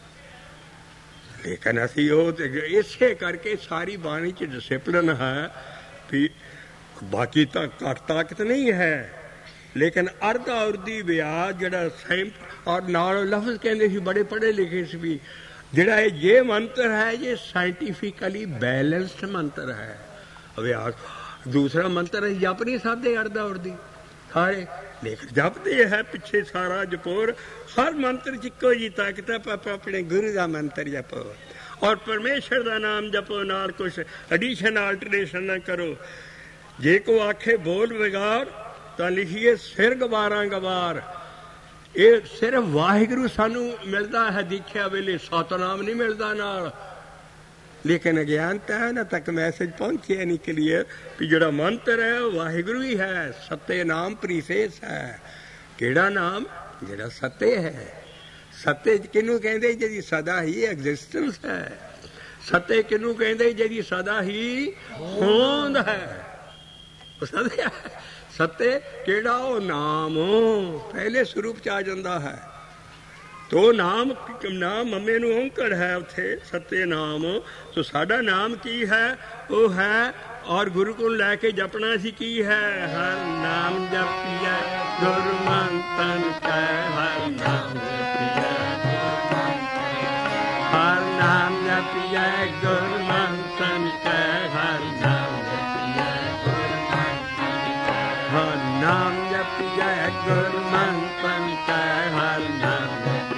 लेकिन असी इसे करके सारी बाणी च डिसिप्लिन है भी, बाकी तो घट ताकत नहीं है, लेकिन अर्ध औरदी ब्याज जड़ा सेम और नाल लफ्ज कहते सी बड़े पढ़े लिखे से भी जड़ा ये मंत्र है ये साइंटिफिकली बैलेंस्ड मंत्र है। अभ्यास दूसरा मंत्र है जप नहीं सकते अर्ध औरदी सारे, लेकिन जपते है पिछे सारा जपोर हर मंत्र चिको जी ताकत अपने गुरु का मंत्र जपो और परमेश्वर का नाम जपो, नाल कुछ एडिशन आल्टरेशन ना करो। जे को आखे बोल विगार तो लिखिए सिर गवारा गवार। ये सिर्फ वाहिगुरु सानू मिलता है दीक्षा वेले, सतनाम नहीं मिलता नाल। लेकिन अज्ञानता है ना तक मैसेज पहुंचे नहीं क्लियर कि जड़ा मंत्र है वाहिगुरु ही है, सत्य नाम प्रीसेस है। केड़ा नाम जड़ा सत्य है। सत्य किनू कहते जी सदा ही एग्जिस्टेंस है। सत्य किनू कहते जी सदा ही होंद है। सत्य सत्य केड़ा ओ नाम पहले स्वरूप च आ जाता है। तो नाम मम्मे नू औंकड़ है उथे सत्य नाम। तो साडा नाम की है वो है, और गुरु को लैके जपना सी की है हर नाम जपिया गुरु मंतन कै, हर नाम जपिया हर नाम जपिया गुरु मंतन कै, हर नाम जपिया हर नाम जपिया गुरु मंतन कै, हर नाम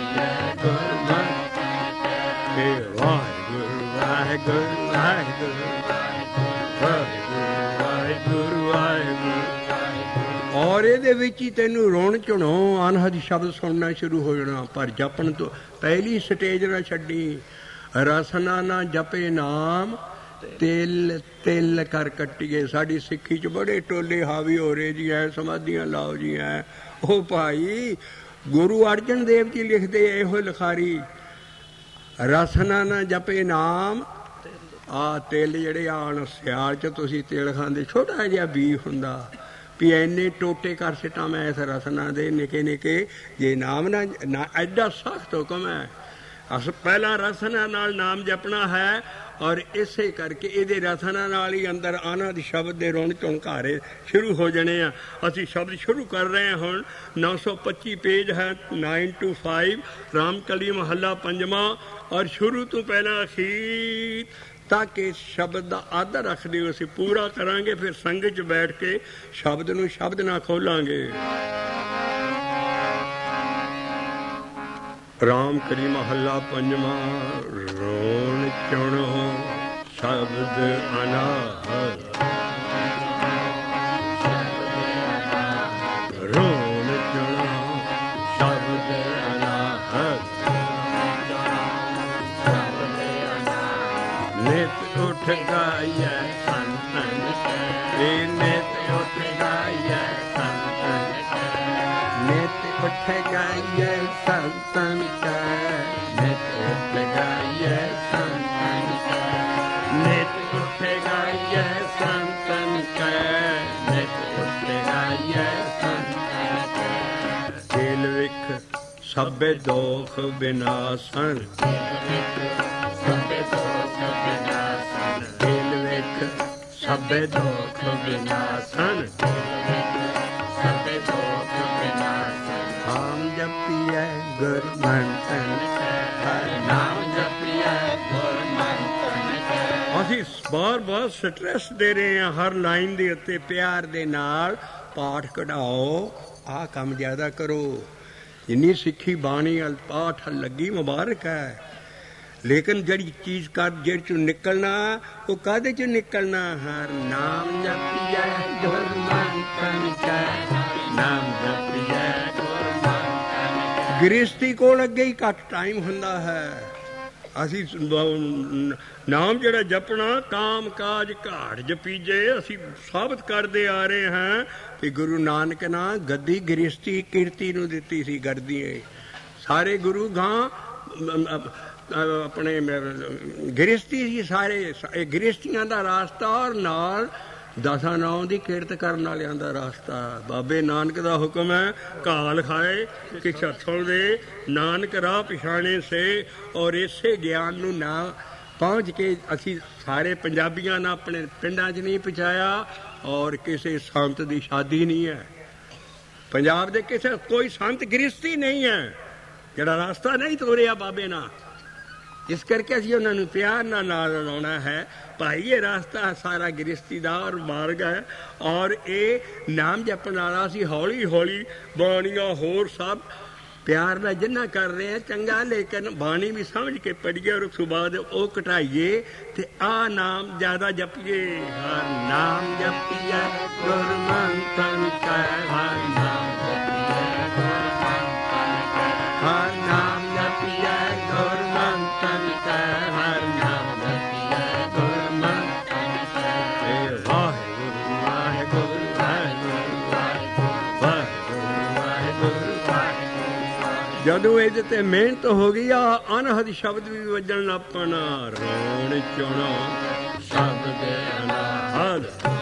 और ਇਹਦੇ ਵਿੱਚ ਹੀ ਤੈਨੂੰ ਰੋਣ ਝੁਣੋ ਅਨਹਦ ਸ਼ਬਦ ਸੁਣਨਾ ਸ਼ੁਰੂ ਹੋ ਜਾਣਾ। ਪਰ ਜਪਣ ਤੋਂ ਪਹਿਲੀ ਸਟੇਜ ਨਾ ਛੱਡੀ। ਰਸਨਾ ਨਾ ਜਪੇ ਨਾਮ ਤਿਲ ਤਿਲ ਕਰ ਕੱਟੀਏ। ਸਾਡੀ ਸਿੱਖੀ 'ਚ ਬੜੇ ਟੋਲੇ ਹਾਵੀ ਹੋ ਰਹੇ ਜੀ ਐ ਸਮਾਧੀਆਂ ਲਾਓ ਜੀ ਐ। ਉਹ ਭਾਈ ਗੁਰੂ ਅਰਜਨ ਦੇਵ ਜੀ ਲਿਖਦੇ ਇਹੋ ਲਿਖਾਰੀ, ਰਸਨਾ ਨਾ ਜਪੇ ਨਾਮ। ਆ ਤਿਲ ਜਿਹੜੇ ਆਣ ਸਿਆਲ 'ਚ ਤੁਸੀਂ ਤਿਲ ਖਾਂਦੇ, ਛੋਟਾ ਜਿਹਾ ਬੀ ਹੁੰਦਾ ਵੀ ਇੰਨੇ ਟੋਟੇ ਕਰ ਸਿੱਟਾਂ ਮੈਂ ਇਸ ਰਸਨਾ ਦੇ ਨਿੱਕੇ ਨਿੱਕੇ। ਜੇ ਨਾਮ ਨਾ ਐਡਾ ਸਖਤ ਹੁਕਮ ਹੈ। ਪਹਿਲਾਂ ਰਸਨਾ ਨਾਲ ਨਾਮ ਜਪਣਾ ਹੈ। ਔਰ ਇਸੇ ਕਰਕੇ ਇਹਦੇ ਰਸਨਾ ਨਾਲ ਹੀ ਅੰਦਰ ਆਨੰਦ ਸ਼ਬਦ ਦੇ ਰੋਣ ਝੁਣਕਾਰੇ ਸ਼ੁਰੂ ਹੋ ਜਾਣੇ ਆ। ਅਸੀਂ ਸ਼ਬਦ ਸ਼ੁਰੂ ਕਰ ਰਹੇ ਹਾਂ ਹੁਣ। 925 ਪੇਜ ਹੈ 9 to 5 ਰਾਮਕਲੀ ਮਹੱਲਾ ਪੰਜਵਾਂ। ਔਰ ਸ਼ੁਰੂ ਤੋਂ ਪਹਿਲਾਂ ਅਖੀਰ ਤੱਕ ਇਸ ਸ਼ਬਦ ਦਾ ਆਦਰ ਰੱਖਦੇ ਹੋ ਅਸੀਂ ਪੂਰਾ ਕਰਾਂਗੇ। ਫਿਰ ਸੰਗਤ 'ਚ ਬੈਠ ਕੇ ਸ਼ਬਦ ਨੂੰ ਸ਼ਬਦ ਨਾਲ ਖੋਲਾਂਗੇ। ਰਾਮਕਲੀ ਮਹੱਲਾ ਪੰਜਵਾਂ। ਰੋਣ ਝੁਣੋ ਸ਼ਬਦ ਅਨਾਹਤ, ਰੋਣ ਝੁਣੋ ਸ਼ਬਦ ਅਨਾਹਤ। ਨਿਤ ਉੱਠ ਗਾਈਐ ਸੰਤਨ ਕੈ, ਨਿਤ ਉੱਠ ਗਾਈਐ ਸੰਤਨ ਕੈ, ਨਿਤ ਉੱਠ ਗਾਈਐ ਸੰਤਨ ਕੈ, ਨਿਤ ਉੱਠ ਗਾਈਐ ਸੰਤਨ ਕੈ, ਨਿਤ ਉੱਠ ਗਾਈਐ ਸੰਤਨ ਕੈ, ਨਿਤ ਉੱਠ ਗਾਈਐ ਸੰਤਨ ਕੈ। ਦਿਲ ਵਿਖ ਸਭੇ ਦੋਖ ਵਿਨਾਸਨ, ਦਿਲ ਵਿਖ ਸਭੇ ਦੋਖ ਵਿਨਾਸਨ, ਸਭੇ ਦੋਖ ਵਿਨਾਸਨ। ਨਾਮ ਜਪੀਐ ਗੁਰ ਮੰਤਨ ਕੈ, ਹਰ ਨਾਮ ਜਪੀਐ ਗੁਰ ਮੰਤਨ ਕੈ। ਅਸੀਂ ਬਾਰ ਸਟ੍ਰੈਸ ਦੇ ਰਹੇ ਹਾਂ ਹਰ ਲਾਈਨ ਦੇ ਉੱਤੇ। ਪਿਆਰ ਦੇ ਨਾਲ ਪਾਠ ਕਢਾਓ, ਆਹ ਕੰਮ ਜ਼ਿਆਦਾ ਕਰੋ। ਜਿੰਨੀ ਸਿੱਖੀ ਬਾਣੀ ਪਾਠ ਲੱਗੀ ਮੁਬਾਰਕ ਹੈ। ਲੇਕਿਨ ਜਿਹੜੀ ਚੀਜ਼ ਕਰ ਜਿਹੜੇ ਚੋਂ ਨਿਕਲਣਾ ਉਹ ਕਾਹਦੇ ਚੋਂ ਨਿਕਲਣਾ? ਹਰ ਨਾਮ ਜਪੀਐ ਗੁਰਮੰਤਨ ਕੈ, ਨਾਮ ਜਪੀਐ ਗੁਰਮੰਤਨ ਕੈ। ਗ੍ਰਸਤੀ ਕੋਲ ਅੱਗੇ ਹੀ ਘੱਟ ਟਾਈਮ ਹੁੰਦਾ ਹੈ। ਅਸੀਂ ਨਾਮ ਜਿਹੜਾ ਜਪਣਾ ਕਾਮ ਕਾਜ ਘਾੜ ਜਪੀਜੇ ਅਸੀਂ ਸਾਬਤ ਕਰਦੇ ਆ ਰਹੇ ਹਾਂ ਕਿ ਗੁਰੂ ਨਾਨਕ ਨੇ ਗੱਦੀ ਗ੍ਰਸਤੀ ਕੀਰਤੀ ਨੂੰ ਦਿੱਤੀ ਸੀ। ਗਰਦੀ ਸਾਰੇ ਗੁਰੂ ਗਾਂ ਆਪਣੇ ਗ੍ਰਸਤੀ ਸੀ ਸਾਰੇ। ਇਹ ਗ੍ਰਸਤੀਆਂ ਦਾ ਰਾਸਤਾ ਔਰ ਨਾਲ ਦਸਾਂ ਨਾਮ ਦੀ ਕਿਰਤ ਕਰਨ ਵਾਲਿਆਂ ਦਾ ਰਾਸਤਾ। ਬਾਬੇ ਨਾਨਕ ਦਾ ਹੁਕਮ ਹੈ ਘਾਲ ਖਾਏ ਕਿ ਛੱਥੋਂ ਦੇ ਨਾਨਕ ਰਾਹ ਪਛਾਣੇ ਸੇ। ਔਰ ਇਸੇ ਗਿਆਨ ਨੂੰ ਨਾ ਪਹੁੰਚ ਕੇ ਅਸੀਂ ਸਾਰੇ ਪੰਜਾਬੀਆਂ ਨੇ ਆਪਣੇ ਪਿੰਡਾਂ 'ਚ ਨਹੀਂ ਪਹੁੰਚਾਇਆ। ਔਰ ਕਿਸੇ ਸੰਤ ਦੀ ਸ਼ਾਦੀ ਨਹੀਂ ਹੈ ਪੰਜਾਬ ਦੇ, ਕਿਸੇ ਕੋਈ ਸੰਤ ਗ੍ਰਸਤੀ ਨਹੀਂ ਹੈ ਜਿਹੜਾ ਰਾਸਤਾ ਨਹੀਂ ਤੋਰਿਆ ਬਾਬੇ ਨਾਲ। ਇਸ ਕਰਕੇ ਅਸੀਂ ਉਹਨਾਂ ਨੂੰ ਪਿਆਰ ਨਾਲ ਲਾਉਣਾ ਹੈ ਭਾਈ ਇਹ ਰਾਸਤਾ ਸਾਰਾ ਗ੍ਰਸਤੀ ਦਾ ਔਰ ਮਾਰਗ ਹੈ। ਔਰ ਇਹ ਨਾਮ ਜਪਣ ਵਾਲਾ ਅਸੀਂ ਹੌਲੀ ਹੌਲੀ ਬਾਣੀਆਂ ਹੋਰ ਸਭ ਪਿਆਰ ਨਾਲ ਜਿੰਨਾ ਕਰ ਰਹੇ ਹਾਂ ਚੰਗਾ, ਲੇਕਿਨ ਬਾਣੀ ਵੀ ਸਮਝ ਕੇ ਪੜ੍ਹੀਏ ਔਰ ਉਸ ਤੋਂ ਬਾਅਦ ਉਹ ਘਟਾਈਏ ਤੇ ਆਹ ਨਾਮ ਜ਼ਿਆਦਾ ਜਪੀਏ। ਹਰ ਨਾਮ ਜਪੀਏ ਗੁਰਮੰਤਨ ਕੈ, ਹਰ ਨਾਮ ਜਪੀਏ ਗੁਰਮੰਤਨ ਕੈ, ਹਰ ਨਾਮ ਜਪੀਏ ਗੁਰਮੰਤਨ ਕੈ, ਹਰ ਨਾਮ ਜਪੀਏ ਗੁਰਮੰਤਨ ਕੈ। ਵਾਹਿਗੁਰੂ ਵਾਹਿਗੁਰੂ ਵਾਹਿਗੁਰੂ ਵਾਹਿਗੁਰੂ ਵਾਹਿਗੁਰੂ ਵਾਹਿਗੁਰੂ। ਜਦੋਂ ਇਹਦੇ ਤੇ ਮਿਹਨਤ ਹੋ ਗਈ ਆ ਅਨਹਦ ਸ਼ਬਦ ਵੀ ਵੱਜਣ ਲੱਗ ਪੈਣਾ। ਰੋਣ ਚੁਣਾ ਸ਼ਬਦ ਅਨਾਹਦ,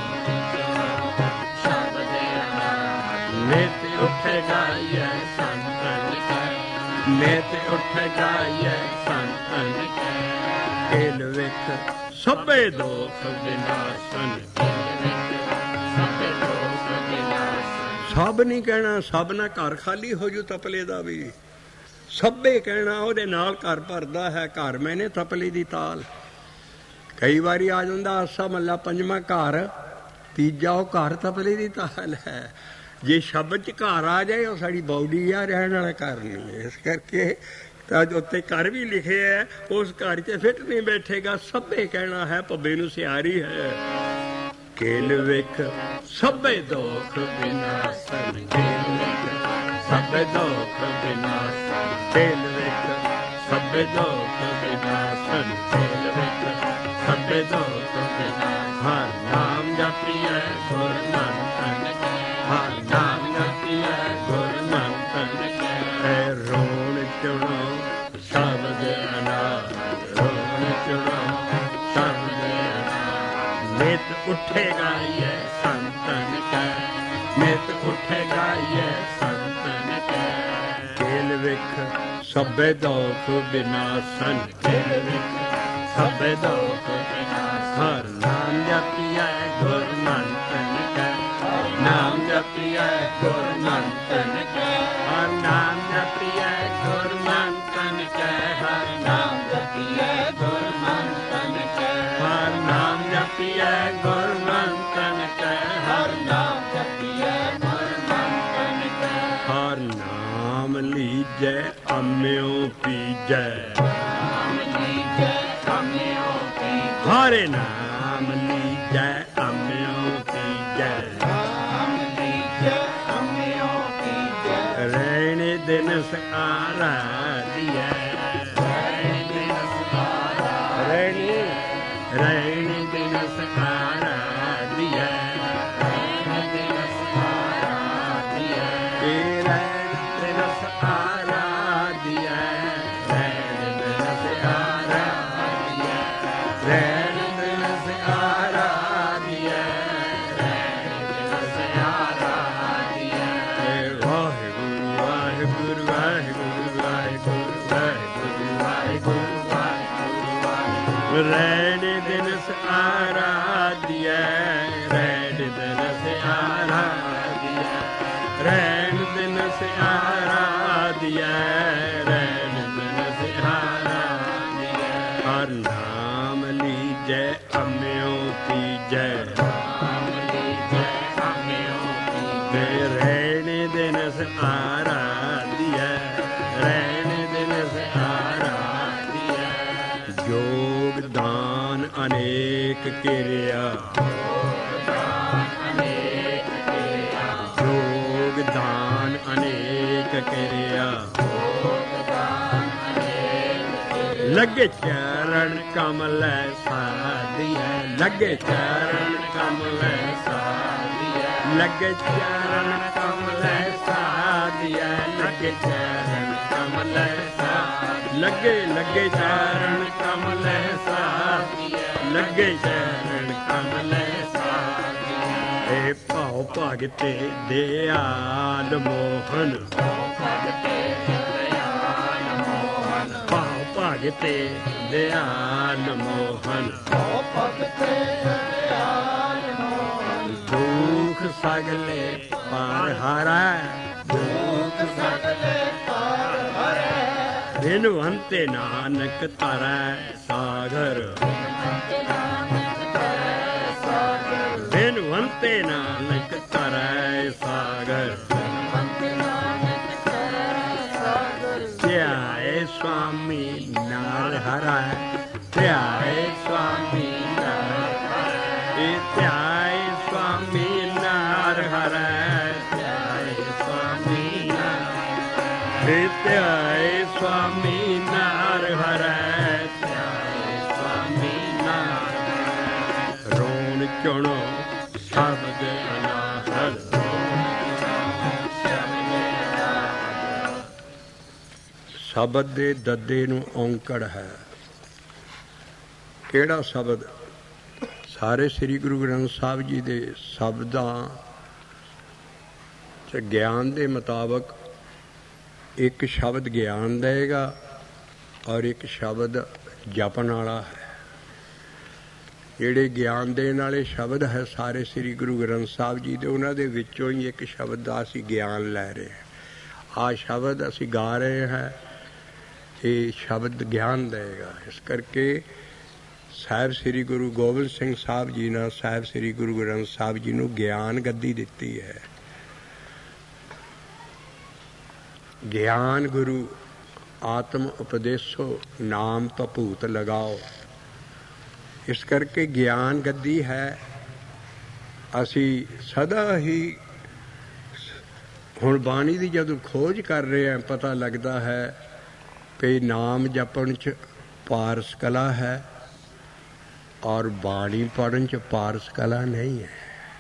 ਨਿਤ ਉੱਠੇਗਾ ਇਹ ਸੰਤਨ ਕੈ, ਨਿਤ ਉੱਠੇਗਾ ਇਹ ਸੰਤਨ ਕੈ। ਏਲ ਵੇਖ ਸਭੇ ਦੁਖ ਵਿਨਾਸ਼ਨ, ਸਭ ਨਹੀਂ ਕਹਿਣਾ ਸਭ ਨਾਲ ਘਰ ਖਾਲੀ ਹੋ ਜੂ ਤਪਲੇ ਦਾ ਵੀ। ਸਭੇ ਕਹਿਣਾ ਉਹਦੇ ਨਾਲ ਘਰ ਭਰਦਾ ਹੈ। ਘਰ ਮੈਨੇ ਤਪਲੇ ਦੀ ਤਾਲ ਕਈ ਵਾਰੀ ਆ ਜਾਂਦਾ ਆਸਾ ਮੱਲਾ ਪੰਜਵਾਂ ਘਰ, ਤੀਜਾ ਉਹ ਘਰ ਤਪਲੇ ਦੀ ਤਾਲ ਹੈ। ਜੇ ਸ਼ਬਦ 'ਚ ਘਰ ਆ ਜਾਏ ਉਹ ਸਾਡੀ ਬੌਡੀ ਆ, ਰਹਿਣ ਵਾਲਾ ਘਰ ਨਹੀਂ। ਇਸ ਕਰਕੇ ਤਾਂ ਉੱਤੇ ਘਰ ਵੀ ਲਿਖਿਆ ਹੈ ਉਸ ਘਰ 'ਚ ਫਿੱਟ ਨਹੀਂ ਬੈਠੇਗਾ। ਸਭੇ ਕਹਿਣਾ ਹੈ ਭੱਬੇ ਨੂੰ ਸਿਆਰੀ ਹੈ। ਕੇਲ ਵੇਖ ਸਭੇ ਦੁਖ ਵਿਨਾਸ਼ਨ, ਕੇਲ ਵੇਖ ਸਭੇ ਦੁਖ ਵਿਨਾਸ਼ਨ, ਕੇਲ ਵੇਖ ਸਭੇ ਦੁਖ ਵਿਨਾਸ਼ਨ, ਕੇਲ ਵੇਖ ਸਭੇ ਦੁਖ ਵਿਨਾਸ਼ਨ। ਹਰ ਨਾਮ ਜਪੀਐ ਗੁਰਮੰਤਨ ਕੈ, ਹਰ ਨਾਮ ਜਪੀਐ ਗੁਰਮੰਤਨ ਕੈ। ਰੋਣ ਚੁਣੋ ਸ਼ਬਦ ਅਨਾਹਦ, ਰੋਣ ਚੁਣੋ ਸ਼ਬਦ ਅਨਾਹਦ। ਨਿਤ ਉੱਠੇਗਾ ਇਹ ਸੰਤਨ ਕੈ, ਨਿਤ ਉੱਠੇਗਾ ਇਹ ਸੰਤਨ ਕੈ। ਕੇਲ ਵੇਖ ਸਭੇ ਦੁਖ ਵਿਨਾਸ਼ਨ, ਕੇਲ ਵੇਖ ਸਭੇ ਦੁਖ ਵਿਨਾਸ਼ਨ। ਹਰ ਨਾਮ ਜਪੀਐ ਗੁਰਮੰਤਨ ਕੈ, ਨਾਮ ਜਪੀਐ ਗੁਰਮੰਤਨ ਕੈ, ਹਰ ਨਾਮ ਜਪੀਐ ਗੁਰਮੰਤਨ ਕੈ, ਹਰ ਨਾਮ ਜਪੀਐ ਗੁਰਮੰਤਨ ਕੈ, ਹਰ ਨਾਮ ਜਪੀਐ ਗੁਰਮੰਤਨ ਕੈ, ਹਰ ਨਾਮ ਜਪੀਐ ਗੁਰਮੰਤਨ ਕੈ। ਹਰ ਨਾਮ ਲੀਜੈ ਅੰਮ੍ਰਿਉ ਪੀਜੈ, ਨਾਮ ਲੀਜੈ ਅੰਮ੍ਰਿਉ ਪੀਜੈ, ਹਰਿ ਨਾਮ ਲੀਜੈ ਅੰਮ੍ਰਿਉ ਪੀਜੈ, ਨਾਮ ਲੀਜੈ ਅੰਮ੍ਰਿਉ ਪੀਜੈ। ਰਹਿਣ ਦਿਨ ਆਰਾਧਿਐ, ਰਹਿਣ ਦਿਨ ਆਰਾਧਿਐ, ਰਹਿਣ ਦਿਨ ਆਰਾਧਿਐ, ਰਹਿਣ ਦਿਨ ਆਰਾਧਿਐ। ਏ ਰਹਿਣ ਦਿਨ ਆਰਾਧਿਐ, ਰਹਿਣ ਦਿਨ ਆਰਾਧਿਐ, ਰਹਿਣ ਦਿਨ ਆਰਾਧਿਐ, ਰਹਿਣ ਦਿਨ ਆਰਾਧਿਐ। ਵਾਹਿਗੁਰੂ ਵਾਹਿਗੁਰੂ ਵਾਹਿਗੁਰੂ ਵਾਹਿਗੁਰੂ ਵਾਹਿਗੁਰੂ ਵਾਹਿਗੁਰੂ ਵਾਹਿਗੁਰੂ। ਰਹਿਣ ਦਿਨ ਆਰਾਧਿਐ, ਰਹਿਣ ਦਿਨ ਆਰਾਧਿਐ, ਰਹਿਣ ਦਿਨ ਆਰਾਧਿਐ, ਰਹਿਣ ਦਿਨ ਆਰਾਧਿਐ। ਹਰ ਨਾਮ ਲੀਜੈ ਅੰਮ੍ਰਿਉ ਪੀਜੈ, ਨਾਮ ਲੀਜੈ ਅੰਮ੍ਰਿਉ ਪੀਜੈ। ਰਹਿਣ ਦਿਨ ਆਰਾਧਿਐ, ਰਹਿਣ ਦਿਨ ਆਰਾਧਿਐ, ਕੇਰਿਆ, ਯੋਗਦਾਨ ਅਨੇਕ ਕੇਰਿਆ, ਲੱਗੇ ਚਰਨ ਕਮਲੈ ਸਾਧੀਐ, ਲੱਗੇ ਚਰਨ ਕਮਲੈ ਸਾਧੀਐ, ਲੱਗੇ ਚਰਨ ਕਮਲੈ ਸਾਧੀਐ, ਲੱਗੇ ਚਰਨ ਕਮਲੈ ਸਾਧੀਐ, ਲੱਗੇ ਚਰਨ ਕਮਲੈ ਸਾਧੀਐ, ਲੱਗੇ ਚਰਨ ਕਮਲੈ ਸਾਧੀਐ। ਏ ਭਾਉ ਭਗਤੇ ਦਿਆਲ ਮੋਹਨ, ਭਗਤੇ ਦਿਆਲ ਮੋਹਨ, ਦੁਖ ਸਗਲੇ ਪਾਰ ਹਾਰੈ, ਦੁਖ ਸਗਲੇ ਪਾਰ ਹਾਰੈ, ਬਿਨਵੰਤੇ ਨਾਨਕ ਤਰੈ ਸਾਗਰ, ਬਿਨਵੰਤੇ ਨਾਨਕ ਤਰੈ ਸਾਗਰ। ਧਿਆਏ ਸੁਆਮੀ ਨਾਰ ਹਰੈ, ਧਿਆਏ ਸੁਆਮੀ ਨਾਰ ਹਰੈ, ਧਿਆਏ ਸੁਆਮੀ ਨਾਰ ਹਰੈ, ਧਿਆਏ ਸੁਆਮੀ ਨਾਰ, ਧਿਆਏ ਸੁਆਮੀ ਨਾਰ ਹਰੈ, ਧਿਆਏ ਸੁਆਮੀ ਨਾਰ। ਰੋਣ ਚੁਣੋ ਸ਼ਬਦ ਅਨਾਹਦ, ਸ਼ਬਦ ਦੇ ਦੱਦੇ ਨੂੰ ਔਂਕੜ ਹੈ। ਕਿਹੜਾ ਸ਼ਬਦ? ਸਾਰੇ ਸ੍ਰੀ ਗੁਰੂ ਗ੍ਰੰਥ ਸਾਹਿਬ ਜੀ ਦੇ ਸ਼ਬਦਾਂ 'ਚ ਗਿਆਨ ਦੇ ਮੁਤਾਬਕ ਇੱਕ ਸ਼ਬਦ ਗਿਆਨ ਦੇਗਾ ਔਰ ਇੱਕ ਸ਼ਬਦ ਜਪਣ ਵਾਲਾ ਹੈ। ਜਿਹੜੇ ਗਿਆਨ ਦੇਣ ਵਾਲੇ ਸ਼ਬਦ ਹੈ ਸਾਰੇ ਸ੍ਰੀ ਗੁਰੂ ਗ੍ਰੰਥ ਸਾਹਿਬ ਜੀ ਦੇ, ਉਹਨਾਂ ਦੇ ਵਿੱਚੋਂ ਹੀ ਇੱਕ ਸ਼ਬਦ ਦਾ ਅਸੀਂ ਗਿਆਨ ਲੈ ਰਹੇ ਹਾਂ। ਆਹ ਸ਼ਬਦ ਅਸੀਂ ਗਾ ਰਹੇ ਹਾਂ, ਇਹ ਸ਼ਬਦ ਗਿਆਨ ਦੇਗਾ। ਇਸ ਕਰਕੇ ਸਾਹਿਬ ਸ੍ਰੀ ਗੁਰੂ ਗੋਬਿੰਦ ਸਿੰਘ ਸਾਹਿਬ ਜੀ ਨੇ ਸਾਹਿਬ ਸ੍ਰੀ ਗੁਰੂ ਗ੍ਰੰਥ ਸਾਹਿਬ ਜੀ ਨੂੰ ਗਿਆਨ ਗੱਦੀ ਦਿੱਤੀ ਹੈ। ਗਿਆਨ ਗੁਰੂ ਆਤਮ ਉਪਦੇਸੋ ਨਾਮ ਭਭੂਤ ਲਗਾਓ। ਇਸ ਕਰਕੇ ਗਿਆਨ ਗੱਦੀ ਹੈ। ਅਸੀਂ ਸਦਾ ਹੀ ਹੁਣ ਬਾਣੀ ਦੀ ਜਦੋਂ ਖੋਜ ਕਰ ਰਹੇ ਹਾਂ, ਪਤਾ ਲੱਗਦਾ ਹੈ ਕਿ ਨਾਮ ਜਪਣ 'ਚ ਪਾਰਸ ਕਲਾ ਹੈ ਔਰ ਬਾਣੀ ਪੜ੍ਹਨ 'ਚ ਪਾਰਸ ਕਲਾ ਨਹੀਂ ਹੈ।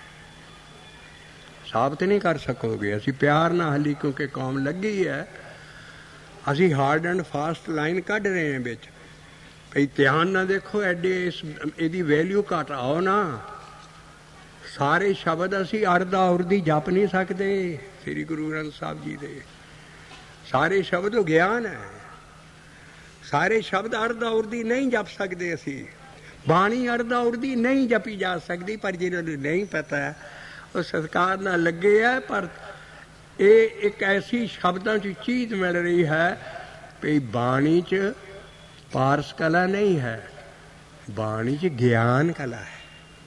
ਸਾਬਤ ਨਹੀਂ ਕਰ ਸਕੋਗੇ। ਅਸੀਂ ਪਿਆਰ ਨਾਲ ਹਾਲੀ, ਕਿਉਂਕਿ ਕੌਮ ਲੱਗੀ ਹੈ, ਅਸੀਂ ਹਾਰਡ ਐਂਡ ਫਾਸਟ ਲਾਈਨ ਕੱਢ ਰਹੇ ਹਾਂ ਵਿੱਚ। ਭਈ ਧਿਆਨ ਨਾਲ ਦੇਖੋ, ਐਡੇ ਇਹਦੀ ਵੈਲਿਊ ਘਟਾਓ ਨਾ। ਸਾਰੇ ਸ਼ਬਦ ਅਸੀਂ ਅਰਧ ਔਰਦੀ ਜਪ ਨਹੀਂ ਸਕਦੇ ਸ੍ਰੀ ਗੁਰੂ ਗ੍ਰੰਥ ਸਾਹਿਬ ਜੀ ਦੇ। ਸਾਰੇ ਸ਼ਬਦ ਉਹ ਗਿਆਨ ਹੈ। ਸਾਰੇ ਸ਼ਬਦ ਅਰਧ ਔਰਦੀ ਨਹੀਂ ਜਪ ਸਕਦੇ ਅਸੀਂ। ਬਾਣੀ ਅਰਧ ਔਰਦੀ ਨਹੀਂ ਜਪੀ ਜਾ ਸਕਦੀ। ਪਰ ਜਿਹਨਾਂ ਨੂੰ ਨਹੀਂ ਪਤਾ ਉਹ ਸਤਿਕਾਰ ਨਾਲ ਲੱਗੇ ਹੈ। ਪਰ ਇਹ ਇੱਕ ਐਸੀ ਸ਼ਬਦਾਂ 'ਚ ਚੀਜ਼ ਮਿਲ ਰਹੀ ਹੈ ਵੀ ਬਾਣੀ 'ਚ ਪਾਰਸ ਕਲਾ ਨਹੀਂ ਹੈ, ਬਾਣੀ 'ਚ ਗਿਆਨ ਕਲਾ ਹੈ।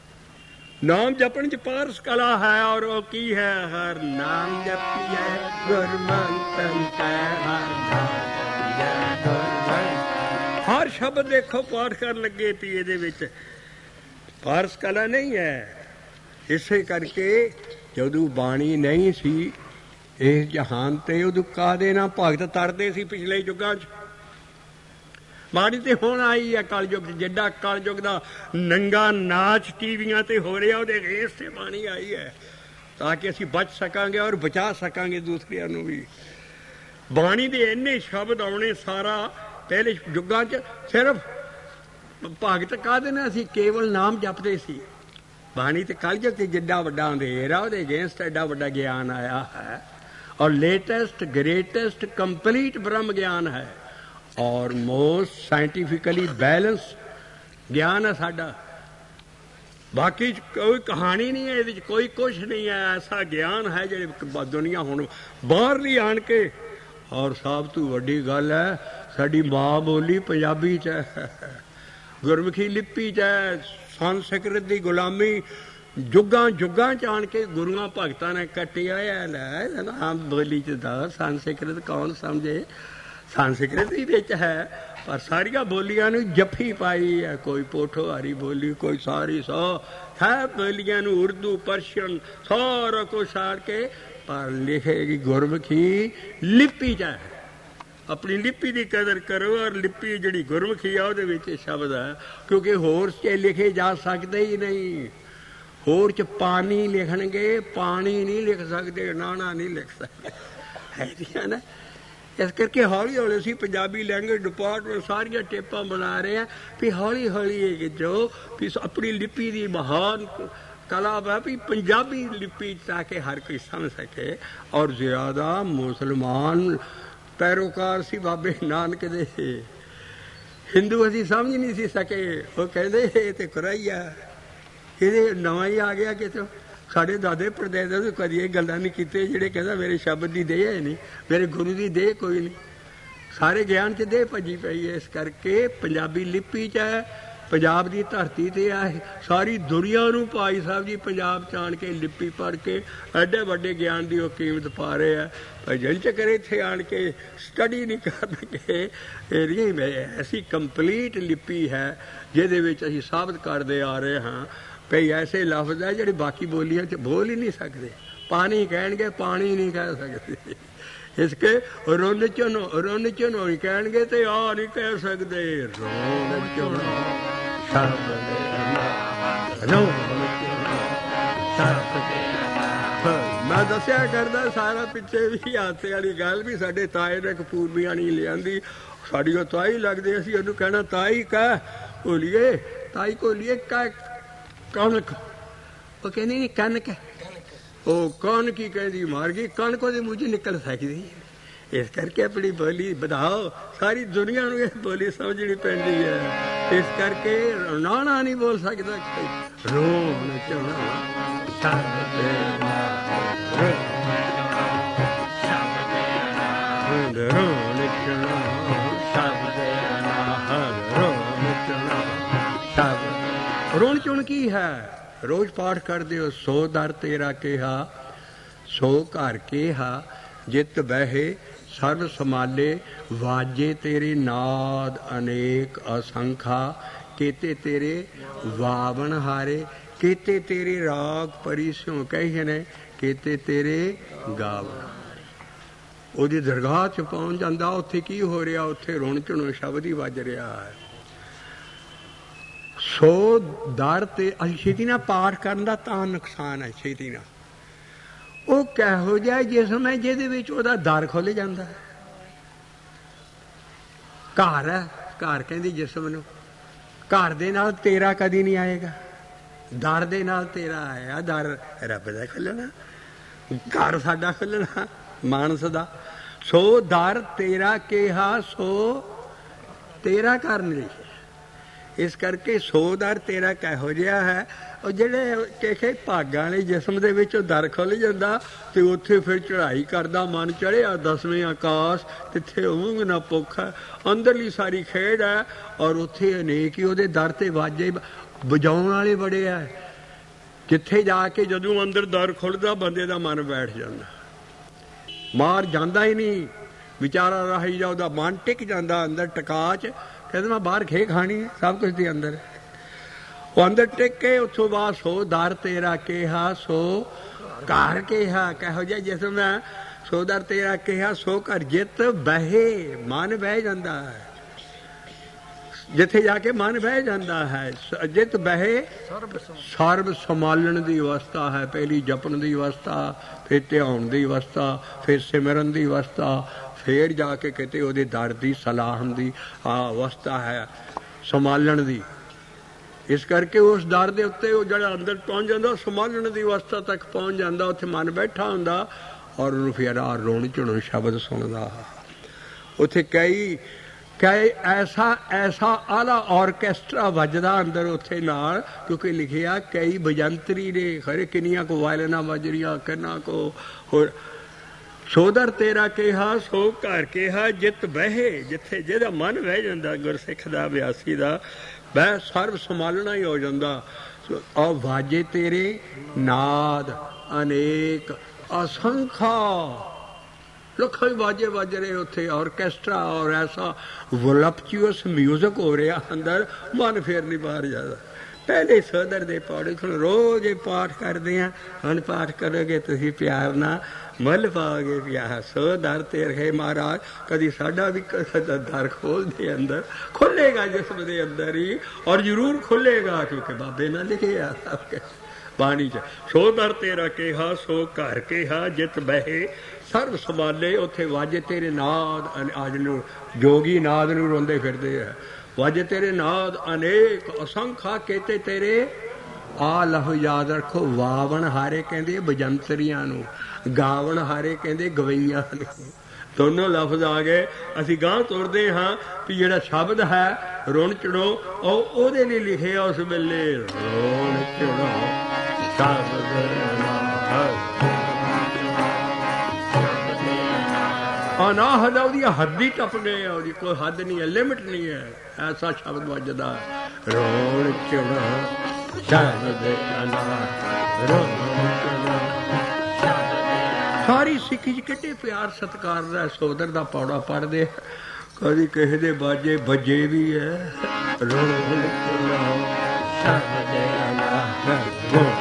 ਨਾਮ ਜਪਣ 'ਚ ਪਾਰਸ ਕਲਾ ਹੈ। ਔਰ ਉਹ ਕੀ ਹੈ? ਹਰ ਨਾਮ ਜਪੀਐ ਗੁਰਮੰਤਨ ਕੈ, ਹਰ ਨਾਮ ਜਪੀਐ ਗੁਰਮੰਤਨ। ਹਰ ਸ਼ਬਦ ਦੇਖੋ ਪਾਠ ਕਰਨ ਲੱਗੇ ਵੀ ਇਹਦੇ ਵਿੱਚ ਪਾਰਸ ਕਲਾ ਨਹੀਂ ਹੈ। ਇਸੇ ਕਰਕੇ ਜਦੋਂ ਬਾਣੀ ਨਹੀਂ ਸੀ ਇਸ ਜਹਾਨ ਤੇ, ਉਦੋਂ ਕਾਹਦੇ ਨਾਲ ਭਗਤ ਤਰਦੇ ਸੀ ਪਿਛਲੇ ਯੁੱਗਾਂ 'ਚ। ਬਾਣੀ ਤੇ ਹੁਣ ਆਈ ਹੈ ਕਲਯੁੱਗ 'ਚ। ਜਿੱਡਾ ਕਲਯੁੱਗ ਦਾ ਨੰਗਾ ਨਾਚ ਟੀਵੀਆਂ ਤੇ ਹੋ ਰਿਹਾ, ਉਹਦੇ ਰੇਸ ਤੇ ਬਾਣੀ ਆਈ ਹੈ ਤਾਂ ਕਿ ਅਸੀਂ ਬਚ ਸਕਾਂਗੇ ਔਰ ਬਚਾ ਸਕਾਂਗੇ ਦੂਸਰਿਆਂ ਨੂੰ ਵੀ। ਬਾਣੀ ਦੇ ਇੰਨੇ ਸ਼ਬਦ ਆਉਣੇ ਸਾਰਾ ਪਹਿਲੇ ਯੁੱਗਾਂ 'ਚ ਸਿਰਫ ਭਗਤ ਕਾਹਦੇ ਨਾਲ ਅਸੀਂ ਕੇਵਲ ਨਾਮ ਜਪਦੇ ਸੀ। ਬਾਣੀ ਤੇ ਕਲਯੁੱਗ 'ਚ ਜਿੱਡਾ ਵੱਡਾ ਅੰਧੇਰ ਆ, ਉਹਦੇ ਅਗੇਂਸਟ ਐਡਾ ਵੱਡਾ ਗਿਆਨ ਆਇਆ ਹੈ। ਔਰ ਲੇਟੈਸਟ ਗ੍ਰੇਟੈਸਟ ਕੰਪਲੀਟ ਬ੍ਰਹਮ ਗਿਆਨ ਹੈ ਔਰ ਮੋਸਟ ਸਾਇੰਟੀਫਿਕਲੀ ਬੈਲੈਂਸ ਗਿਆਨ ਹੈ ਸਾਡਾ। ਬਾਕੀ ਕੋਈ ਕਹਾਣੀ ਨਹੀਂ ਹੈ ਇਹਦੇ 'ਚ, ਕੋਈ ਕੁਛ ਨਹੀਂ ਹੈ। ਐਸਾ ਗਿਆਨ ਹੈ ਜਿਹੜੇ ਦੁਨੀਆ ਹੁਣ ਬਾਹਰਲੀ ਆਣ ਕੇ। ਔਰ ਸਭ ਤੋਂ ਵੱਡੀ ਗੱਲ ਹੈ, ਸਾਡੀ ਮਾਂ ਬੋਲੀ ਪੰਜਾਬੀ 'ਚ ਹੈ, ਗੁਰਮੁਖੀ ਲਿਪੀ 'ਚ ਹੈ। ਸੰਸਕ੍ਰਿਤ ਦੀ ਗੁਲਾਮੀ ਜੁਗਾਂ ਜੁਗਾਂ 'ਚ ਆਣ ਕੇ ਗੁਰੂਆਂ ਭਗਤਾਂ ਨੇ ਕੱਟਿਆ ਹੈ। ਲੈ ਨਾਮ ਬੋਲੀ 'ਚ ਦਾ ਸੰਸਕ੍ਰਿਤ ਕੌਣ ਸਮਝੇ? ਸੰਸਕ੍ਰਿਤ ਵੀ ਵਿੱਚ ਹੈ, ਪਰ ਸਾਰੀਆਂ ਬੋਲੀਆਂ ਨੂੰ ਜੱਫੀ ਪਾਈ ਹੈ। ਕੋਈ ਪੋਠੋਹਾਰੀ ਬੋਲੀ, ਕੋਈ ਸਾਰੀ ਹੈ ਬੋਲੀਆਂ ਨੂੰ ਉਰਦੂ, ਪਰਸ਼ੀਅਨ ਸਾਰਾ ਕੁਛ ਛਾੜ ਕੇ, ਪਰ ਲਿਖੇਗੀ ਗੁਰਮੁਖੀ ਲਿਪੀ 'ਚ ਹੈ। ਆਪਣੀ ਲਿਪੀ ਦੀ ਕਦਰ ਕਰੋ, ਔਰ ਲਿਪੀ ਜਿਹੜੀ ਗੁਰਮੁਖੀ ਆ ਉਹਦੇ ਵਿੱਚ ਸ਼ਬਦ ਹੈ, ਕਿਉਂਕਿ ਹੋਰ 'ਚ ਲਿਖੇ ਜਾ ਸਕਦੇ ਹੀ ਨਹੀਂ। ਹੋਰ 'ਚ ਪਾਣੀ ਲਿਖਣਗੇ, ਪਾਣੀ ਨਹੀਂ ਲਿਖ ਸਕਦੇ, ਨਾਣਾ ਨਹੀਂ ਲਿਖ ਸਕਦੇ, ਹੈ ਨਾ। ਇਸ ਕਰਕੇ ਹੌਲੀ ਹੌਲੀ ਅਸੀਂ ਪੰਜਾਬੀ ਲੈਂਗੁਏਜ ਡਿਪਾਰਟਮੈਂਟ ਸਾਰੀਆਂ ਟੇਪਾਂ ਬਣਾ ਰਹੇ ਹਾਂ ਵੀ ਹੌਲੀ ਹੌਲੀ ਇਹ ਜੋ ਵੀ ਆਪਣੀ ਲਿਪੀ ਦੀ ਮਹਾਨ ਕਲਾ ਵਾ ਵੀ ਪੰਜਾਬੀ ਲਿਪੀ ਤਾਂ ਕਿ ਹਰ ਕੋਈ ਸਮਝ ਸਕੇ। ਔਰ ਜ਼ਿਆਦਾ ਮੁਸਲਮਾਨ ਪੈਰੋਕਾਰ ਸੀ ਬਾਬੇ ਨਾਨਕ ਦੇ, ਹਿੰਦੂ ਅਸੀਂ ਸਮਝ ਨਹੀਂ ਸੀ ਸਕੇ। ਉਹ ਕਹਿੰਦੇ ਇਹ ਤੇ ਕੁਰਾਈਆ, ਇਹਦੇ ਨਵਾਂ ਹੀ ਆ ਗਿਆ ਕਿਤੋਂ। ਸਾਡੇ ਦਾਦੇ ਪੜਦਾਦੇ ਤੋਂ ਕਦੀ ਇਹ ਗੱਲਾਂ ਨਹੀਂ ਕੀਤੇ ਜਿਹੜੇ ਕਹਿੰਦਾ ਮੇਰੇ ਸ਼ਬਦ ਦੀ ਦੇਹ ਹੈ ਨਹੀਂ, ਮੇਰੇ ਗੁਰੂ ਦੀ ਦੇਹ ਕੋਈ ਨਹੀਂ, ਸਾਰੇ ਗਿਆਨ 'ਚ ਦੇਹ ਭੱਜੀ ਪਈ ਹੈ। ਇਸ ਕਰਕੇ ਪੰਜਾਬੀ ਲਿਪੀ 'ਚ ਹੈ, ਪੰਜਾਬ ਦੀ ਧਰਤੀ 'ਤੇ ਆ, ਸਾਰੀ ਦੁਨੀਆ ਨੂੰ ਭਾਈ ਸਾਹਿਬ ਜੀ ਪੰਜਾਬ 'ਚ ਆਣ ਕੇ ਲਿਪੀ ਪੜ੍ਹ ਕੇ ਐਡੇ ਵੱਡੇ ਗਿਆਨ ਦੀ ਉਹ ਕੀਮਤ ਪਾ ਰਹੇ ਆ। ਪਰ ਜਿਹੜੇ ਚੱਕਰ ਇੱਥੇ ਆਣ ਕੇ ਸਟੱਡੀ ਨਹੀਂ ਕਰਨਗੇ, ਇਹਦੀ ਐਸੀ ਕੰਪਲੀਟ ਲਿਪੀ ਹੈ ਜਿਹਦੇ ਵਿੱਚ ਅਸੀਂ ਸਾਬਤ ਕਰਦੇ ਆ ਰਹੇ ਹਾਂ ਕਈ ਐਸੇ ਲਫ਼ਜ਼ ਹੈ ਜਿਹੜੇ ਬਾਕੀ ਬੋਲੀਆਂ 'ਚ ਬੋਲ ਹੀ ਨਹੀਂ ਸਕਦੇ। ਪਾਣੀ ਕਹਿਣਗੇ, ਪਾਣੀ ਨਹੀਂ ਕਹਿ ਸਕਦੇ। ਇਸ ਕੇ ਰੁੰਨ ਚਨੋ ਹੀ ਕਹਿਣਗੇ ਤੇ ਆ ਨਹੀਂ ਕਹਿ ਸਕਦੇ। ਰੁੰਨ ਚਨੋ ਮੈਂ ਦੱਸਿਆ ਕਰਦਾ ਸਾਰਾ ਪਿੱਛੇ ਵੀ ਹਾਸੇ ਵਾਲੀ ਗੱਲ ਵੀ ਸਾਡੇ ਤਾਏ ਨੇ ਇੱਕ ਪੂਰਬੀਆਂ ਨਹੀਂ ਲਿਆਂਦੀ, ਸਾਡੀ ਉਹ ਤਾਈ ਲੱਗਦੀ, ਅਸੀਂ ਉਹਨੂੰ ਕਹਿਣਾ ਤਾਈ ਕਹਿ ਭੋਲੀਏ, ਤਾਈ ਕੋਲੀਏ ਕਹਿ ਕਣਕ। ਉਹ ਕਹਿੰਦੀ ਨਹੀਂ ਕਣਕ, ਉਹ ਕੌਣ ਕੀ ਕਹਿੰਦੀ ਮਾਰ ਗਈ, ਕਣਕ ਉਹਦੇ ਮੂੰਹ 'ਚ ਨਿਕਲ ਸਕਦੀ। ਇਸ ਕਰਕੇ ਆਪਣੀ ਬੋਲੀ ਵਧਾਓ, ਸਾਰੀ ਦੁਨੀਆ ਨੂੰ ਇਹ ਬੋਲੀ ਸਮਝਣੀ ਪੈਂਦੀ ਹੈ। ਇਸ ਕਰਕੇ ਨਾਣਾ ਨਹੀਂ ਬੋਲ ਸਕਦਾ ਕੋਈ। ਰੋਣ ਰੋਣ ਚੁਣ ਕੀ ਹੈ? ਰੋਜ਼ ਪਾਠ ਕਰਦੇ ਹੋ, ਸੋ ਦਰ ਤੇਰਾ ਕਿਹਾ, ਸੋ ਘਰ ਕਿਹਾ, ਜਿਤ ਬਹਿ ਸਰਬ ਸਮਾਲੇ, ਵਾਜੇ ਤੇਰੇ ਨਾਦ ਅਨੇਕ ਅਸੰਖਾ, ਕੀਤੇ ਤੇਰੇ ਵਾਵਣ ਹਾਰੇ, ਕੀਤੇ ਤੇਰੇ ਰਾਗ ਪਰੀ ਸਿਉ ਕਹੇ ਨੇ, ਕੀਤੇ ਤੇਰੇ ਗਾਵਣ। ਉਹਦੀ ਦਰਗਾਹ 'ਚ ਪਹੁੰਚ ਜਾਂਦਾ, ਉੱਥੇ ਕੀ ਹੋ ਰਿਹਾ? ਉੱਥੇ ਰੋਣ ਝੁਣੋ ਸ਼ਬਦ ਹੀ ਵੱਜ ਰਿਹਾ ਹੈ। ਸੋ ਦਰ ਤੇ ਅਸੀਂ ਛੇਤੀ ਨਾਲ ਪਾਠ ਕਰਨ ਦਾ ਤਾਂ ਨੁਕਸਾਨ ਹੈ। ਛੇਤੀ ਨਾਲ ਉਹ ਕਿਹੋ ਜਿਹਾ ਜਿਸਮ ਹੈ ਜਿਹਦੇ ਵਿੱਚ ਉਹਦਾ ਦਰ ਖੁੱਲ੍ਹ ਜਾਂਦਾ ਹੈ। ਘਰ ਹੈ, ਘਰ ਕਹਿੰਦੀ ਜਿਸਮ ਨੂੰ, ਘਰ ਦੇ ਨਾਲ ਤੇਰਾ ਕਦੀ ਨਹੀਂ ਆਏਗਾ, ਦਰ ਦੇ ਨਾਲ ਤੇਰਾ ਆਇਆ। ਦਰ ਰੱਬ ਦਾ ਖੁੱਲ੍ਹਣਾ, ਘਰ ਸਾਡਾ ਖੁੱਲ੍ਹਣਾ ਮਾਨਸ ਦਾ। ਸੋ ਦਰ ਤੇਰਾ ਕਿਹਾ, ਸੋ ਤੇਰਾ ਘਰ ਨਹੀਂ ਲਿਖਿਆ। ਇਸ ਕਰਕੇ ਸੋ ਦਰ ਤੇਰਾ ਕਿਹੋ ਜਿਹਾ ਹੈ? ਉਹ ਜਿਹੜੇ ਕਿਸੇ ਭਾਗਾਂ ਵਾਲੇ ਜਿਸਮ ਦੇ ਵਿੱਚ ਉਹ ਦਰ ਖੁੱਲ੍ਹ ਜਾਂਦਾ ਤੇ ਉੱਥੇ ਫਿਰ ਚੜ੍ਹਾਈ ਕਰਦਾ ਮਨ ਚੜ੍ਹਿਆ ਦਸਵੇਂ ਆਕਾਸ਼, ਤਿੱਥੇ ਊਂਘ ਨਾ ਭੁੱਖ ਹੈ, ਅੰਦਰਲੀ ਸਾਰੀ ਖੇਡ ਹੈ। ਔਰ ਉੱਥੇ ਅਨੇਕ ਹੀ ਉਹਦੇ ਦਰ ਤੇ ਵਾਜੇ ਵਜਾਉਣ ਵਾਲੇ ਬੜੇ ਆ, ਜਿੱਥੇ ਜਾ ਕੇ ਜਦੋਂ ਅੰਦਰ ਦਰ ਖੁੱਲ੍ਹਦਾ ਬੰਦੇ ਦਾ ਮਨ ਬੈਠ ਜਾਂਦਾ, ਮਾਰ ਜਾਂਦਾ ਹੀ ਨਹੀਂ, ਵਿਚਾਰਾ ਰਾਹੀ ਜਾ ਉਹਦਾ ਮਨ ਟਿਕ ਜਾਂਦਾ ਅੰਦਰ ਟਿਕਾ 'ਚ। ਕਹਿੰਦਾ ਮੈਂ ਬਾਹਰ ਖੇ ਖਾਣੀ ਹੈ, ਸਭ ਕੁਝ ਦੇ ਅੰਦਰ। ਉਹ ਅੰਦਰ ਟਿਕ ਕੇ ਉੱਥੋਂ ਬਾਅਦ ਸੋ ਦਰ ਤੇਰਾ ਕਿਹਾ, ਸੋ ਘਰ ਕਿਹਾ। ਕਿਹੋ ਜਿਹਾ ਜਿਸਮ ਹੈ? ਸੋ ਦਰ ਤੇਰਾ ਕਿਹਾ, ਸੋ ਘਰ ਜਿੱਤ ਬਹਿ, ਮਨ ਬਹਿ ਜਾਂਦਾ ਹੈ, ਜਿੱਥੇ ਜਾ ਕੇ ਮਨ ਬਹਿ ਜਾਂਦਾ ਹੈ। ਜਿੱਤ ਬਹਿ ਸਰਬ ਸੰਭਾਲਣ ਦੀ ਅਵਸਥਾ ਹੈ। ਪਹਿਲੀ ਜਪਣ ਦੀ ਅਵਸਥਾ, ਫਿਰ ਧਿਆਉਣ ਦੀ ਅਵਸਥਾ, ਫਿਰ ਸਿਮਰਨ ਦੀ ਅਵਸਥਾ, ਫੇਰ ਜਾ ਕੇ ਕਿਤੇ ਉਹਦੇ ਦਰ ਦੀ ਸਲਾਹਣ ਦੀ ਅਵਸਥਾ ਹੈ, ਸੰਭਾਲਣ ਦੀ। ਇਸ ਕਰਕੇ ਉਸ ਦਰ ਦੇ ਉੱਤੇ ਉਹ ਜਿਹੜਾ ਅੰਦਰ ਪਹੁੰਚ ਜਾਂਦਾ, ਸੰਭਾਲਣ ਦੀ ਅਵਸਥਾ ਤੱਕ ਪਹੁੰਚ ਜਾਂਦਾ, ਉੱਥੇ ਮਨ ਬੈਠਾ ਹੁੰਦਾ ਔਰ ਉਹਨੂੰ ਫਿਰ ਰੋਣ ਝੁਣੋ ਸ਼ਬਦ ਸੁਣਦਾ। ਉੱਥੇ ਕਈ ਐਸਾ ਆਲਾ ਔਰਕੈਸਟਰਾ ਵੱਜਦਾ ਅੰਦਰ ਉੱਥੇ ਨਾਲ, ਕਿਉਂਕਿ ਲਿਖਿਆ ਕਈ ਵਜੰਤਰੀ ਨੇ, ਖਰੇ ਕਿੰਨੀਆਂ ਕੋ ਵਾਇਲਨਾਂ ਵੱਜ ਰਹੀਆਂ, ਕਿੰਨਾ ਕੋ ਹੋਰ। ਸੋ ਦਰ ਤੇਰਾ ਕਿਹਾ, ਸੋ ਘਰ ਕਿਹਾ, ਜਿੱਤ ਬਹਿ, ਜਿੱਥੇ ਜਿਹਦਾ ਮਨ ਬਹਿ ਜਾਂਦਾ ਗੁਰਸਿੱਖ ਦਾ, ਅਭਿਆਸੀ ਦਾ, ਬਹਿ ਸਰਬ ਸੰਭਾਲਣਾ ਹੀ ਹੋ ਜਾਂਦਾ। ਔਰ ਵਾਜੇ ਤੇਰੇ ਨਾਦ ਅਨੇਕ ਅਸੰਖਾ, ਲੱਖਾਂ ਹੀ ਬਾਜੇ ਵੱਜ ਰਹੇ ਉੱਥੇ, ਆਰਕੈਸਟਰਾ ਔਰ ਐਸਾ ਵੋਲਪਚੂਅਸ ਮਿਊਜ਼ਿਕ ਹੋ ਰਿਹਾ ਅੰਦਰ, ਮਨ ਫੇਰ ਨਹੀਂ ਬਾਹਰ ਜਾਂਦਾ। ਪਹਿਲੇ ਸੋਦਰ ਦੇ ਪੌੜੇ ਹੁਣ ਰੋਜ਼ ਇਹ ਪਾਠ ਕਰਦੇ ਹਾਂ। ਹੁਣ ਪਾਠ ਕਰੋਗੇ ਤੁਸੀਂ ਪਿਆਰ ਨਾਲ, ਮੁੱਲ ਪਾਓਗੇ ਪਿਆਰ। ਸੋ ਦਰ ਤੇ ਰਹੇ ਮਹਾਰਾਜ, ਕਦੀ ਸਾਡਾ ਵੀ ਦਰ ਖੋਲਦੇ ਅੰਦਰ, ਖੁੱਲੇਗਾ ਜਿਸਮ ਦੇ ਅੰਦਰ ਹੀ, ਔਰ ਜ਼ਰੂਰ ਖੁੱਲੇਗਾ, ਕਿਉਂਕਿ ਬਾਬੇ ਨੇ ਲਿਖਿਆ ਬਾਣੀ 'ਚ। ਸੋ ਦਰ ਤੇਰਾ ਕਿਹਾ ਸੋ ਘਰ ਕਿਹਾ, ਜਿਤ ਬਹਿ ਸਰਬ ਸੰਭਾਲੇ। ਉੱਥੇ ਵਾਜੇ ਤੇਰੇ ਨਾਦ, ਅੱਜ ਨੂੰ ਜੋਗੀ ਨਾਦ ਨੂੰ ਰੋਂਦੇ ਫਿਰਦੇ ਆ। ਵਾਜੇ ਤੇਰੇ ਨਾਦ ਅਨੇਕ ਅਸੰਖਾ ਕੇਤੇ ਤੇਰੇ, ਆ ਲਹੋ ਯਾਦ ਰੱਖੋ। ਵਾਵਣ ਹਾਰੇ ਕਹਿੰਦੇ ਬਜੰਤਰੀਆਂ ਨੂੰ, ਗਾਵਣ ਹਾਰੇ ਕਹਿੰਦੇ ਗਵਈਆਂ ਨੂੰ। ਦੋਨੋਂ ਲਫ਼ਜ਼ ਆ ਗਏ। ਅਸੀਂ ਗਾਂਹ ਤੁਰਦੇ ਹਾਂ ਵੀ ਜਿਹੜਾ ਸ਼ਬਦ ਹੈ ਰੁਣ ਚੜੋ, ਉਹ ਉਹਦੇ ਲਈ ਲਿਖਿਆ ਉਸ ਵੇਲੇ, ਰੁਣ ਚੜੋ ਅਨਾਹਦ। ਉਹਦੀਆਂ ਹੱਦੀ ਟੱਪ ਗਏ, ਉਹਦੀ ਕੋਈ ਹੱਦ ਨਹੀਂ ਹੈ, ਲਿਮਿਟ ਨਹੀਂ ਹੈ। ਐਸਾ ਸ਼ਬਦ ਵੱਜਦਾ, ਰੋਣ ਚੜਾ ਸ਼ਬਦ ਅਨਾਹਦ, ਰੋਣ ਚੜਾ। ਸਾਰੀ ਸਿੱਖੀ 'ਚ ਕਿੱਡੇ ਪਿਆਰ ਸਤਿਕਾਰ ਦਾ ਸੋਦਰ ਦਾ ਪੌੜਾ ਪੜ੍ਹਦੇ। ਕਦੀ ਕਿਸੇ ਦੇ ਬਾਜੇ ਵੱਜੇ ਵੀ ਹੈ, ਰੋਣ ਚੜਾ ਸ਼ਬਦ ਅਨਾਹਦ।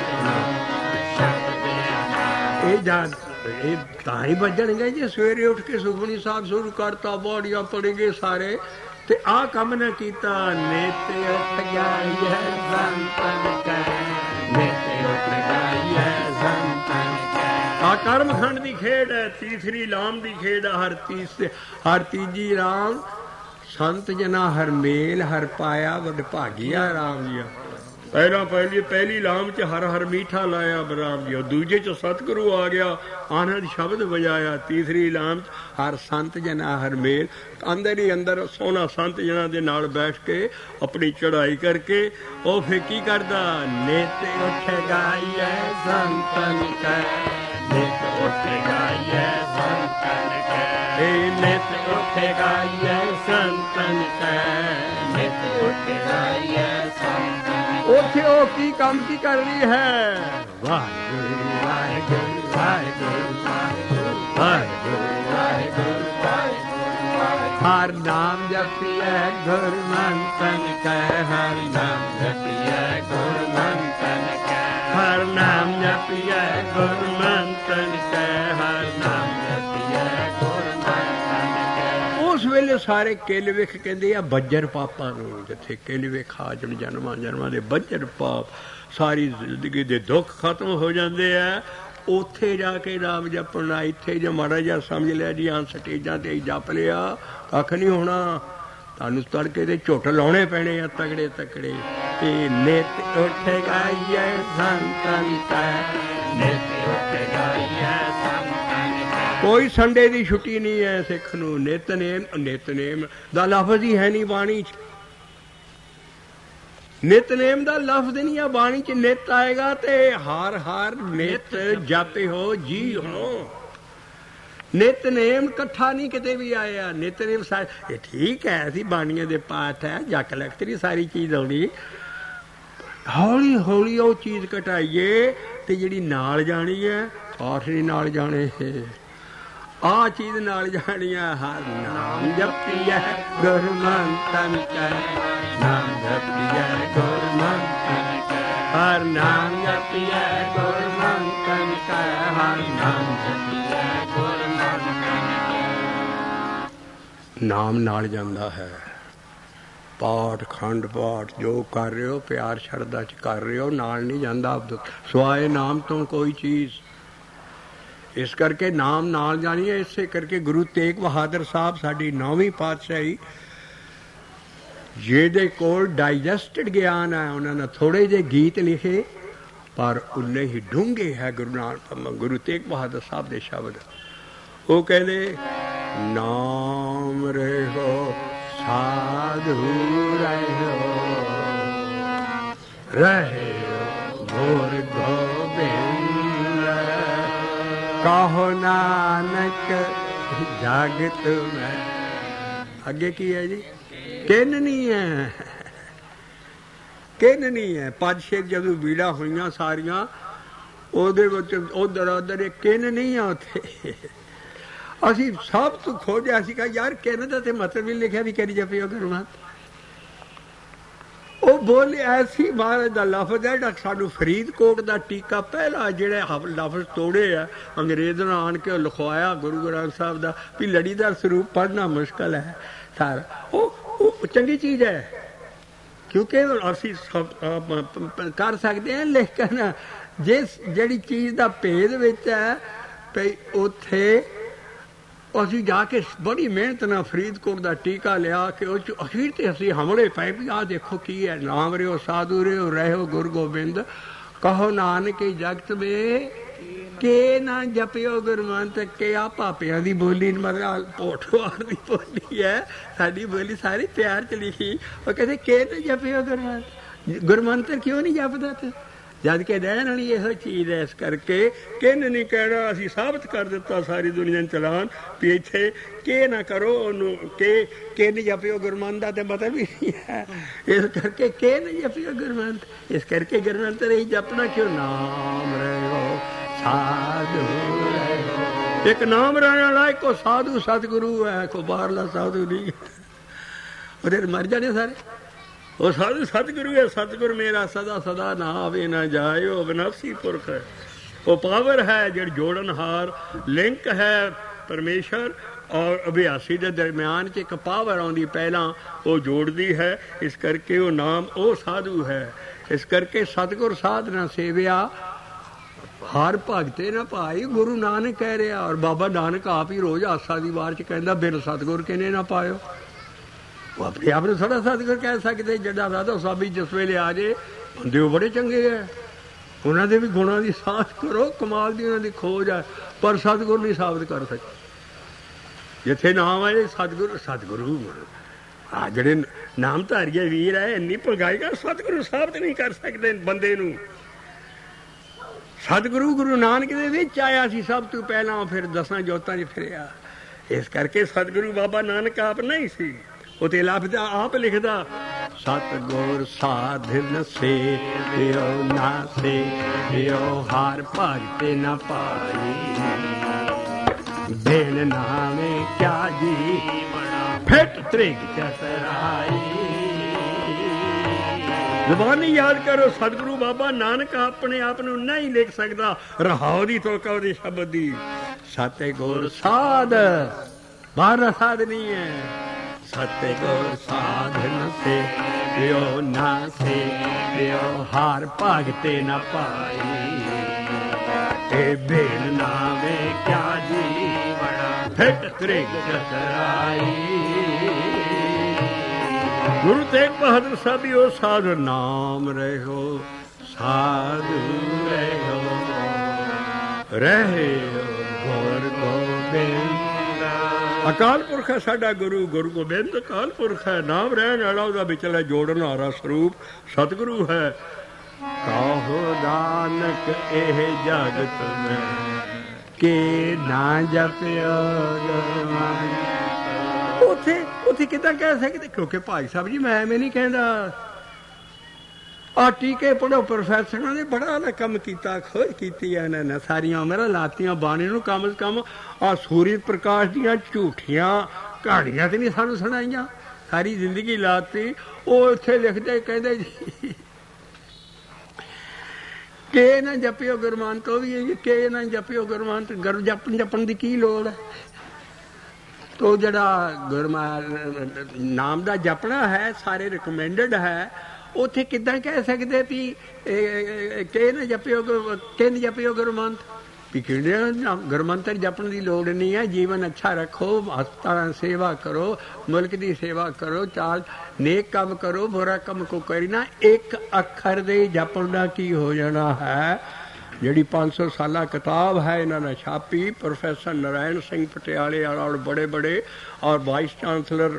ਇਹ ਜਾਨ ਇਹ ਤਾਂ ਹੀ ਵੱਜਣਗੇ ਜੇ ਸਵੇਰੇ ਉੱਠ ਕੇ ਸੁਖਮਨੀ ਸਾਹਿਬ ਸ਼ੁਰੂ ਕਰਤਾ, ਬਾੜੀਆਂ ਪੜੇਗੇ ਸਾਰੇ, ਤੇ ਆਹ ਕੰਮ ਨਾ ਕੀਤਾ। ਨਿਤ ਉੱਠ ਗਈ ਹੈ ਸੰਤਨ ਕੈ, ਨਿਤ ਉੱਠ ਗਈ ਹੈ ਸੰਤਨ ਕੈ। ਆਹ ਕਰਮਖੰਡ ਦੀ ਖੇਡ ਹੈ, ਤੀਸਰੀ ਲਾਮ ਦੀ ਖੇਡ ਹੈ। ਹਰ ਤੀਜੀ ਰਾਮ ਸੰਤ ਜਨਾ ਹਰ ਮੇਲ, ਹਰ ਪਾਇਆ ਵਡ ਭਾਗੀਆ ਰਾਮ ਜੀ। ਪਹਿਲੀ ਲਾਮ 'ਚ ਹਰ ਹਰ ਮੀਠਾ ਲਾਇਆ ਬਰਾਮ ਜੀ, ਦੂਜੇ 'ਚ ਸਤਿਗੁਰੂ ਆ ਗਿਆ, ਆਨੰਦ ਸ਼ਬਦ ਵਜਾਇਆ। ਤੀਸਰੀ ਲਾਮ 'ਚ ਹਰ ਸੰਤ ਜਨਾ ਹਰ ਮੇਲ, ਅੰਦਰ ਹੀ ਅੰਦਰ ਸੋਹਣਾ ਸੰਤ ਜਨਾਂ ਦੇ ਨਾਲ ਬੈਠ ਕੇ ਆਪਣੀ ਚੜ੍ਹਾਈ ਕਰਕੇ ਉਹ ਫਿਰ ਕੀ ਕਰਦਾ, ਨਿਤ ਉੱਠ ਗਾਈਐ ਸੰਤਨ ਕੈ, ਨਿਤ ਉੱਠ ਗਾਈਐ ਸੰਤਨ ਕੈ, ਨਿਤ ਉੱਠ ਗਾਈਐ ਸੰਤਨ ਕੈ, ਨਿਤ ਉੱਠ ਗਾਈਐ ਸੰਤਨ। ਉੱਥੇ ਉਹ ਕੀ ਕੰਮ ਕੀ ਕਰ ਰਹੀ ਹੈ, ਵਾਹਿਗੁਰੂ ਵਾਹਿਗੁਰੂ ਵਾਹਿਗੁਰੂ ਵਾਹਿਗੁਰੂ ਵਾਹਿਗੁਰੂ ਵਾਹਿਗੁਰੂ। ਹਰ ਨਾਮ ਜਪੀਐ ਗੁਰਮੰਤਨ ਕੈ, ਹਰ ਨਾਮ ਜਪੀਐ ਗੁਰਮੰਤਨ ਕੈ, ਹਰ ਨਾਮ ਜਪੀਐ ਗੁਰਮੰਤਨ ਕੈ, ਹਰ ਨਾਮ ਜਪੀਐ ਗੁਰਮੰਤਨ ਕੈ। ਉਸ ਵੇਲੇ ਸਾਰੇ ਕਿਲ ਵੇਖ ਕਹਿੰਦੇ ਆ ਬੱਜਰ ਪਾਪਾਂ ਨੂੰ, ਜਿੱਥੇ ਕਿਲ ਵੇਖ ਆ ਜਨਮਾਂ ਦੇ ਬੱਜਰ ਪਾਪ, ਸਾਰੀ ਜ਼ਿੰਦਗੀ ਦੇ ਦੁੱਖ ਖਤਮ ਹੋ ਜਾਂਦੇ ਆ। ਉੱਥੇ ਜਾ ਕੇ ਨਾਮ ਜਪਣਾ, ਇੱਥੇ ਜੇ ਮਾੜਾ ਜਿਹਾ ਸਮਝ ਲਿਆ ਜੀ ਹਾਂ ਸਟੇਜਾਂ 'ਤੇ ਜਪ ਲਿਆ, ਕੱਖ ਨਹੀਂ ਹੋਣਾ। ਤੁਹਾਨੂੰ ਤੜਕੇ ਦੇ ਝੁੱਟ ਲਾਉਣੇ ਪੈਣੇ ਆ ਤਗੜੇ ਤਕੜੇ। ਤੇ ਨਿਤ ਉੱਠ ਗਾਈਐ ਸੰਤਨ ਕੈ, ਨਿਤ ਉੱਠ ਗਾਈਐ ਸੰਤਨ ਕੈ। ਕੋਈ ਸੰਡੇ ਦੀ ਛੁੱਟੀ ਨਹੀਂ ਹੈ ਸਿੱਖ ਨੂੰ। ਨਿਤਨੇਮ ਦਾ ਲਫ਼ਜ਼ ਹੀ ਹੈ ਨਹੀਂ ਬਾਣੀ 'ਚ। ਨਿਤਨੇਮ ਦਾ ਲਫ਼ਜ਼ ਨਹੀਂ ਆ ਬਾਣੀ 'ਚ। ਨਿਤ ਆਏਗਾ ਤੇ ਹਰ ਹਰ ਨਿਤ ਜਾਪੇ ਹੋ ਜੀ ਹੋ। ਨਿਤਨੇਮ ਇਕੱਠਾ ਨਹੀਂ ਕਿਤੇ ਵੀ ਆਇਆ। ਨਿਤਨੇਮ ਇਹ ਠੀਕ ਹੈ, ਅਸੀਂ ਬਾਣੀਆਂ ਦੇ ਪਾਠ ਹੈ, ਜੱਕ ਲਖਤਰੀ ਸਾਰੀ ਚੀਜ਼ ਆਉਣੀ। ਹੌਲੀ ਹੌਲੀ ਉਹ ਚੀਜ਼ ਘਟਾਈਏ ਤੇ ਜਿਹੜੀ ਨਾਲ ਜਾਣੀ ਹੈ, ਪਾਠ ਨਹੀਂ ਨਾਲ ਜਾਣੇ, ਆਹ ਚੀਜ਼ ਨਾਲ ਜਾਣੀ ਹੈ। ਹਰ ਨਾਮ ਜਪੀਐ ਗੁਰਮੰਤਨ ਕੈ, ਨਾਮ ਜਪੀਐ ਗੁਰਮੰਤਨ ਕੈ, ਹਰ ਨਾਮ ਜਪੀਐ ਗੁਰਮੰਤਨ ਕੈ, ਹਰ ਨਾਮ ਜਪੀਐ ਗੁਰਮੰਤਨ ਕੈ। ਨਾਮ ਨਾਲ ਜਾਂਦਾ ਹੈ। ਪਾਠ ਖੰਡ ਪਾਠ ਜੋ ਕਰ ਰਹੇ ਹੋ ਪਿਆਰ ਸ਼ਰਧਾ 'ਚ ਕਰ ਰਹੇ ਹੋ, ਨਾਲ ਨਹੀਂ ਜਾਂਦਾ ਸਵਾਏ ਨਾਮ ਤੋਂ ਕੋਈ ਚੀਜ਼। ਇਸ ਕਰਕੇ ਨਾਮ ਨਾਲ ਜਾਣੀ ਹੈ। ਇਸੇ ਕਰਕੇ ਗੁਰੂ ਤੇਗ ਬਹਾਦਰ ਸਾਹਿਬ ਸਾਡੀ 9ਵੀਂ ਪਾਤਸ਼ਾਹੀ, ਜਿਹਦੇ ਕੋਲ ਡਾਈਜੈਸਟਡ ਗਿਆਨ ਹੈ, ਉਹਨਾਂ ਨੇ ਥੋੜ੍ਹੇ ਜਿਹੇ ਗੀਤ ਲਿਖੇ ਪਰ ਉਨੇ ਹੀ ਡੂੰਘੇ ਹੈ ਗੁਰੂ ਤੇਗ ਬਹਾਦਰ ਸਾਹਿਬ ਦੇ ਸ਼ਬਦ। ਉਹ ਕਹਿੰਦੇ ਨਾਮ ਰਹੋ ਸਾਧੂ ਰਹੋ, ਰਹੋ ਗੁਰ ਗੋਬਿੰਦ, ਕਹੋ ਨਾਨਕ ਜਗਤ ਮੈਂ। ਅੱਗੇ ਕੀ ਹੈ ਜੀ? ਕਿੰਨ ਨਹੀਂ ਹੈ, ਕਿੰਨ ਨਹੀਂ ਹੈ। ਪੰਜ ਛੇ ਜਦੋਂ ਬੀੜਾ ਹੋਈਆਂ ਸਾਰੀਆਂ, ਉਹਦੇ ਵਿੱਚ ਉਧਰ ਉਧਰ ਕਿੰਨ ਨਹੀਂ ਆ ਉੱਥੇ। ਅਸੀਂ ਸਭ ਤੋਂ ਖੋਜਿਆ ਸੀ ਕਿ ਯਾਰ ਕਿਹਨੇ ਦਾ ਤੇ ਮਤਲਬ ਵੀ ਲਿਖਿਆ ਵੀ ਕਰੀ ਜਪਿਓ ਗੁਰਮਤਿ। ਉਹ ਬੋਲੇ ਐਸੀ ਮਹਾਰਾਜ ਦਾ ਲਫ਼ਜ਼ ਹੈ ਜਿਹੜਾ ਸਾਨੂੰ ਫਰੀਦਕੋਟ ਦਾ ਟੀਕਾ ਪਹਿਲਾ ਜਿਹੜੇ ਲਫ਼ਜ਼ ਤੋੜੇ ਆ ਅੰਗਰੇਜ਼ ਨੇ ਆਣ ਕੇ ਉਹ ਲਿਖਵਾਇਆ ਗੁਰੂ ਗ੍ਰੰਥ ਸਾਹਿਬ ਦਾ ਵੀ ਲੜੀਦਾਰ ਸਰੂਪ ਪੜ੍ਹਨਾ ਮੁਸ਼ਕਲ ਹੈ ਸਾਰਾ। ਉਹ ਚੰਗੀ ਚੀਜ਼ ਹੈ ਕਿਉਂਕਿ ਅਸੀਂ ਕਰ ਸਕਦੇ ਹਾਂ, ਲੇਕਿਨ ਜਿਸ ਜਿਹੜੀ ਚੀਜ਼ ਦਾ ਭੇਦ ਵਿੱਚ ਹੈ ਭਈ ਉੱਥੇ ਅਸੀਂ ਜਾ ਕੇ ਬੜੀ ਮਿਹਨਤ ਨਾਲ ਫਰੀਦਕੋਟ ਦਾ ਟੀਕਾ ਲਿਆ ਕਿ ਉਹ 'ਚ ਅਖੀਰ 'ਤੇ ਅਸੀਂ ਹਮਲੇ ਪਏ ਵੀ ਆਹ ਦੇਖੋ ਕੀ ਹੈ, ਨਾਮ ਰਿਓ ਸਾਧੂ ਰਿਓ ਰਹਿਓ ਗੁਰੂ ਗੋਬਿੰਦ ਕਹੋ ਨਾਨਕ ਜਗਤ ਵੇ ਕੇ ਨਾ ਜਪਿਓ ਗੁਰਮਤਿ ਕੇ। ਆ ਭਾਪਿਆਂ ਦੀ ਬੋਲੀ ਮਤਲਬ ਪੋਠਵਾਰ ਦੀ ਬੋਲੀ ਹੈ, ਸਾਡੀ ਬੋਲੀ ਸਾਰੀ ਪਿਆਰ 'ਚ ਲਿਖੀ। ਉਹ ਕਹਿੰਦੇ ਕੇ ਨਾ ਜਪਿਓ ਗੁਰਮਤਿ, ਗੁਰਮੰਤਰ ਕਿਉਂ ਨਹੀਂ ਜਪਦਾ ਤੇ ਜਦ ਕਿ ਰਹਿਣ ਵਾਲੀ ਇਹੋ ਚੀਜ਼ ਹੈ। ਇਸ ਕਰਕੇ ਕਿੰਨ ਨਹੀਂ ਕਹਿਣਾ, ਅਸੀਂ ਸਾਬਤ ਕਰ ਦਿੱਤਾ ਸਾਰੀ ਦੁਨੀਆ ਨੂੰ ਚਲਾਨ ਵੀ ਇੱਥੇ ਕਿ ਨਾ ਕਰੋ ਉਹਨੂੰ ਕਿ ਨਹੀਂ ਜਪਿਓ ਗੁਰਮੰਤ ਦਾ ਤੇ ਮਤਲਬ ਵੀ ਨਹੀਂ ਹੈ। ਇਸ ਕਰਕੇ ਕਿ ਨਹੀਂ ਜਪਿਓ ਗੁਰਮੰਤ, ਇਸ ਕਰਕੇ ਗੁਰਮੰਤ ਰਹੀ ਜਪਣਾ ਕਿਉਂ ਨਾਮ ਰਹਿਓ ਸਾਧੂ ਰਹਿਓ। ਇੱਕ ਨਾਮ ਰਹਿਣ ਵਾਲਾ ਇੱਕੋ ਸਾਧੂ ਸਤਿਗੁਰੂ ਹੈ, ਕੋਈ ਬਾਹਰਲਾ ਸਾਧੂ ਨਹੀਂ। ਉਹਦੇ ਮਰ ਜਾਣੇ ਸਾਰੇ। ਉਹ ਸਾਧੂ ਸਤਿਗੁਰੂ ਹੈ, ਸਤਿਗੁਰ ਮੇਰਾ ਸਦਾ ਸਦਾ ਨਾ ਆਵੇ ਨਾ ਜਾਏ। ਉਹ ਅਵਿਨਾਸ਼ੀ ਪੁਰਖ ਹੈ, ਉਹ ਪਾਵਰ ਹੈ ਜਿਹੜੀ ਜੋੜਨਹਾਰ ਲਿੰਕ ਹੈ ਪਰਮੇਸ਼ਰ ਔਰ ਅਭਿਆਸੀ ਦੇ ਦਰਮਿਆਨ 'ਚ ਇੱਕ ਪਾਵਰ ਆਉਂਦੀ ਪਹਿਲਾਂ ਉਹ ਜੋੜਦੀ ਹੈ। ਇਸ ਕਰਕੇ ਉਹ ਨਾਮ ਉਹ ਸਾਧੂ ਹੈ। ਇਸ ਕਰਕੇ ਸਤਿਗੁਰ ਸਾਧਨਾ ਸੇਵਿਆ ਹਰ ਭਗਤੇ ਨਾ ਭਾਈ ਗੁਰੂ ਨਾਨਕ ਕਹਿ ਰਿਹਾ। ਔਰ ਬਾਬਾ ਨਾਨਕ ਆਪ ਹੀ ਰੋਜ਼ ਆਸਾ ਦੀ ਵਾਰ 'ਚ ਕਹਿੰਦਾ ਬਿਨ ਸਤਿਗੁਰ ਕਿਨੇ ਨਾ ਪਾਇਓ। ਉਹ ਆਪਣੇ ਆਪ ਨੂੰ ਥੋੜ੍ਹਾ ਸਤਿਗੁਰ ਕਹਿ ਸਕਦੇ। ਜਿਹੜਾ ਰਾਧਾ ਸਾਬੀ ਜਿਸ ਵੇਲੇ ਆ ਜੇ ਬੰਦੇ ਉਹ ਬੜੇ ਚੰਗੇ ਹੈ, ਉਹਨਾਂ ਦੇ ਵੀ ਗੁਣਾਂ ਦੀ ਸਾਂਝ ਕਰੋ, ਕਮਾਲ ਦੀ ਉਹਨਾਂ ਦੀ ਖੋਜ ਹੈ, ਪਰ ਸਤਿਗੁਰ ਨਹੀਂ ਸਾਬਤ ਕਰ ਸਕਦੇ। ਜਿੱਥੇ ਨਾਮ ਆਏ ਸਤਿਗੁਰੂ ਆ ਜਿਹੜੇ ਨਾਮਧਾਰੀਏ ਵੀਰ ਹੈ ਇੰਨੀ ਭਗਾਈਗਾ ਸਤਿਗੁਰੂ ਸਾਬਤ ਨਹੀਂ ਕਰ ਸਕਦੇ ਬੰਦੇ ਨੂੰ। ਸਤਿਗੁਰੂ ਗੁਰੂ ਨਾਨਕ ਦੇ ਵਿੱਚ ਆਇਆ ਸੀ ਸਭ ਤੋਂ ਪਹਿਲਾਂ, ਫਿਰ 10 ਜੋਤਾਂ 'ਚ ਫਿਰਿਆ। ਇਸ ਕਰਕੇ ਸਤਿਗੁਰੂ ਬਾਬਾ ਨਾਨਕ ਆਪ ਨਹੀਂ ਸੀ। ਉਹ ਤੇ ਲਫ਼ਜ਼ ਆਪ ਲਿਖਦਾ ਸਤਿਗੁਰ ਸਾਧਨ ਸੇਵਿਓ ਨਾ ਸੇਵਿਓ ਹਰ ਭਗਤੇ ਨਾ ਪਾਈ। ਦੇਣ ਨਾਮੇ ਕਿਆ ਜੀਵਣਾ ਫਿੱਟ ਤ੍ਰਿਗ ਚਤਰਾਈ। ਜ਼ੁਬਾਨੀ ਯਾਦ ਕਰੋ ਸਤਿਗੁਰੂ ਬਾਬਾ ਨਾਨਕ ਆਪਣੇ ਆਪ ਨੂੰ ਨਹੀਂ ਲਿਖ ਸਕਦਾ। ਰਹਾਉ ਦੀ ਤੋਕਾ ਉਹਦੀ ਸ਼ਬਦ ਦੀ ਸਤਿਗੁਰ ਸਾਧ ਬਾਹਰ ਸਾਧ ਨਹੀਂ ਹੈ। ਸਤਿਗੁਰ ਸਾਧਨ ਸੇਵਿਓ ਨਾ ਸੇਵਿਓ ਹਰ ਭਗਤੇ ਨਾ ਪਾਈ। ਇਹ ਬੇਨ ਨਾਮੇ ਕਿਆ ਜੀਵਣਾ ਫਿੱਟ ਤ੍ਰਿਗ ਚਤਰਾਈ। ਗੁਰੂ ਤੇਗ ਬਹਾਦਰ ਸਾਹਿਬ ਸਾਧ ਨਾਮ ਰਹਿਓ ਸਾਧੂ ਰਹਿਓ ਰਹਿਓ ਗੁਰ ਗੋਬਿੰਦ। ਅਕਾਲ ਪੁਰਖ ਹੈ ਸਾਡਾ ਗੁਰੂ, ਗੁਰੂ ਗੋਬਿੰਦ ਅਕਾਲ ਪੁਰਖ ਹੈ। ਨਾਮ ਰਹਿਣ ਵਾਲਾ ਉਹਦਾ ਵਿਚਲਾ ਜੋੜਨ ਹਾਰਾ ਸਰੂਪ ਸਤਿਗੁਰੂ ਹੈ। ਕਾਹੋ ਨਾਨਕ ਇਹ ਜਗਤ ਮੈਂ ਕਿ ਨਾ ਜਪਿਓ ਗੁਰਮਤਿ। ਉੱਥੇ ਕਿੱਦਾਂ ਕਹਿ ਸਕਦੇ? ਕਿਉਂਕਿ ਭਾਈ ਸਾਹਿਬ ਜੀ ਮੈਂ ਐਵੇਂ ਨਹੀਂ ਕਹਿੰਦਾ। ਆਹ ਟੀਕੇ ਪੜ੍ਹੋ ਪ੍ਰੋਫੈਸਰਾਂ ਨੇ ਬੜਾ ਨਾ ਕੰਮ ਕੀਤਾ, ਖੋਜ ਕੀਤੀ ਹੈ ਇਹਨਾਂ ਨੇ, ਸਾਰੀਆਂ ਉਮਰਾਂ ਲਾਤੀਆਂ ਬਾਣੀ ਨੂੰ। ਕਮ ਸੇ ਕਮ ਆਹ ਸੂਰਜ ਪ੍ਰਕਾਸ਼ ਦੀਆਂ ਝੂਠੀਆਂ ਕਹਾਣੀਆਂ ਤੇ ਨਹੀਂ ਸਾਨੂੰ ਸੁਣਾਈਆਂ, ਸਾਰੀ ਜ਼ਿੰਦਗੀ ਲਾਤੀ। ਉਹ ਉੱਥੇ ਲਿਖਦੇ ਕਹਿੰਦੇ ਜੀ ਕਿ ਨਾ ਜਪਿਓ ਗੁਰਮਤਿ। ਉਹ ਵੀ ਕਿ ਨਾ ਜਪਿਓ ਗੁਰਮਤਿ। ਜਪਣ ਦੀ ਕੀ ਲੋੜ ਹੈ? ਤੋ ਜਿਹੜਾ ਨਾਮ ਦਾ ਜਪਣਾ ਹੈ ਸਾਰੇ ਰਿਕਮੈਂਡਡ ਹੈ। ਉੱਥੇ ਕਿੱਦਾਂ ਕਹਿ ਸਕਦੇ ਵੀ ਕਿ ਨਾ ਜਪਿਓ ਗੁਰਮਤਿ ਵੀ ਕਿਹੜੇ ਗੁਰਮੰਤਰ ਜਪਣ ਦੀ ਲੋੜ ਨਹੀਂ ਹੈ। ਜੀਵਨ ਅੱਛਾ ਰੱਖੋ, ਹਸਪਤਾਲਾਂ ਸੇਵਾ ਕਰੋ, ਮੁਲਕ ਦੀ ਸੇਵਾ ਕਰੋ, ਚਾਲ ਨੇਕ ਕੰਮ ਕਰੋ, ਬੁਰਾ ਕੰਮ ਕੋ ਕਰੀ ਨਾ। ਇੱਕ ਅੱਖਰ ਦੇ ਜਪਣ ਦਾ ਕੀ ਹੋ ਜਾਣਾ ਹੈ? ਜਿਹੜੀ 500 ਸਾਲਾ ਕਿਤਾਬ ਹੈ ਇਹਨਾਂ ਨੇ ਛਾਪੀ ਪ੍ਰੋਫੈਸਰ ਨਾਰਾਇਣ ਸਿੰਘ ਪਟਿਆਲੇ ਔਰ ਬੜੇ ਬੜੇ ਔਰ ਵਾइस चांसलर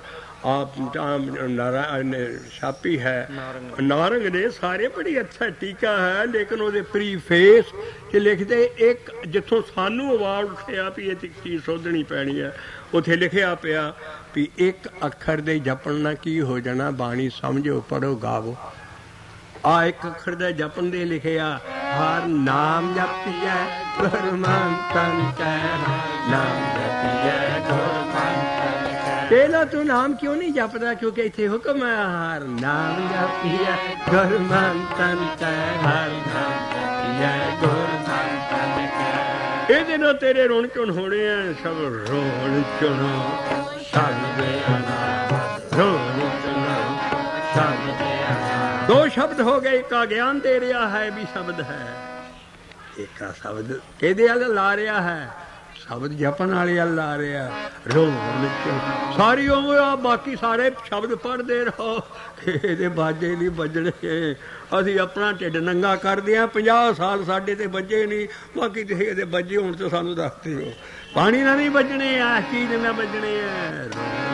छापी है नारंग ने। सारे बड़ी अच्छा टीका है, लेकिन वो प्रीफेस च लिखते एक जिथों सानू अवार्ड उठिया भी ये चीज़ सोधनी पैनी है, उत्थे लिखिया पिया भी एक अखर दे जपण ना की हो जाना, बाणी समझो पढ़ो गावो। ਆ ਇੱਕ ਅੱਖਰ ਦਾ ਜਪਨ ਦੇ ਲਿਖਿਆ, ਹਰ ਨਾਮ ਜਪੀਐ ਗੁਰਮੰਤਨ ਕੈ, ਨਾਮ ਜਪੀਐ ਗੁਰਮੰਤਨ ਕੈ। ਪਹਿਲਾਂ ਤੂੰ ਨਾਮ ਕਿਉਂ ਨਹੀਂ ਜਪਦਾ? ਕਿਉਂਕਿ ਇੱਥੇ ਹੁਕਮ ਹੈ, ਹਰ ਨਾਮ ਜਪੀਐ ਗੁਰਮੰਤਨ ਕੈ, ਹਰ ਨਾਮ ਜਪੀਐ ਗੁਰਮੰਤਨ ਕੈ। ਇਹਦੇ ਨਾਲ ਤੇਰੇ ਰੋਣ ਚੁਣ ਹੋਣੇ ਆ, ਸਭ ਰੋਣ ਚੁਣ ਸਭ ਦੇ ਰੋਣ ਚੁਣ ਸਭ ਦੇ। ਦੋ ਸ਼ਬਦ ਹੋ ਗਏ, ਇੱਕ ਗਿਆਨ ਦੇ ਰਿਹਾ ਹੈ ਵੀ ਸ਼ਬਦ ਹੈ, ਇੱਕ ਸ਼ਬਦ ਕਿਹਦੇ ਵੱਲ ਲਾ ਰਿਹਾ ਹੈ? ਸ਼ਬਦ ਜਪਣ ਵਾਲੇ ਵੱਲ ਲਾ ਰਿਹਾ। ਰੋਣ ਚ ਸਾਰੀ ਉਮਰ ਆ ਬਾਕੀ ਸਾਰੇ ਸ਼ਬਦ ਪੜ੍ਹਦੇ ਰਹੋ, ਇਹਦੇ ਬਾਜੇ ਨਹੀਂ ਵੱਜਣੇ। ਅਸੀਂ ਆਪਣਾ ਢਿੱਡ ਨੰਗਾ ਕਰਦੇ ਹਾਂ, 50 ਸਾਲ ਸਾਡੇ ਤੇ ਵੱਜੇ ਨਹੀਂ, ਬਾਕੀ ਤੁਸੀਂ ਇਹਦੇ ਵੱਜੇ ਹੁਣ ਤਾਂ ਸਾਨੂੰ ਦੱਸਦੇ ਹੋ। ਪਾਣੀ ਨਾਲ ਨਹੀਂ ਵੱਜਣੇ, ਆ ਚੀਜ਼ ਨਾਲ ਵੱਜਣੇ ਆ।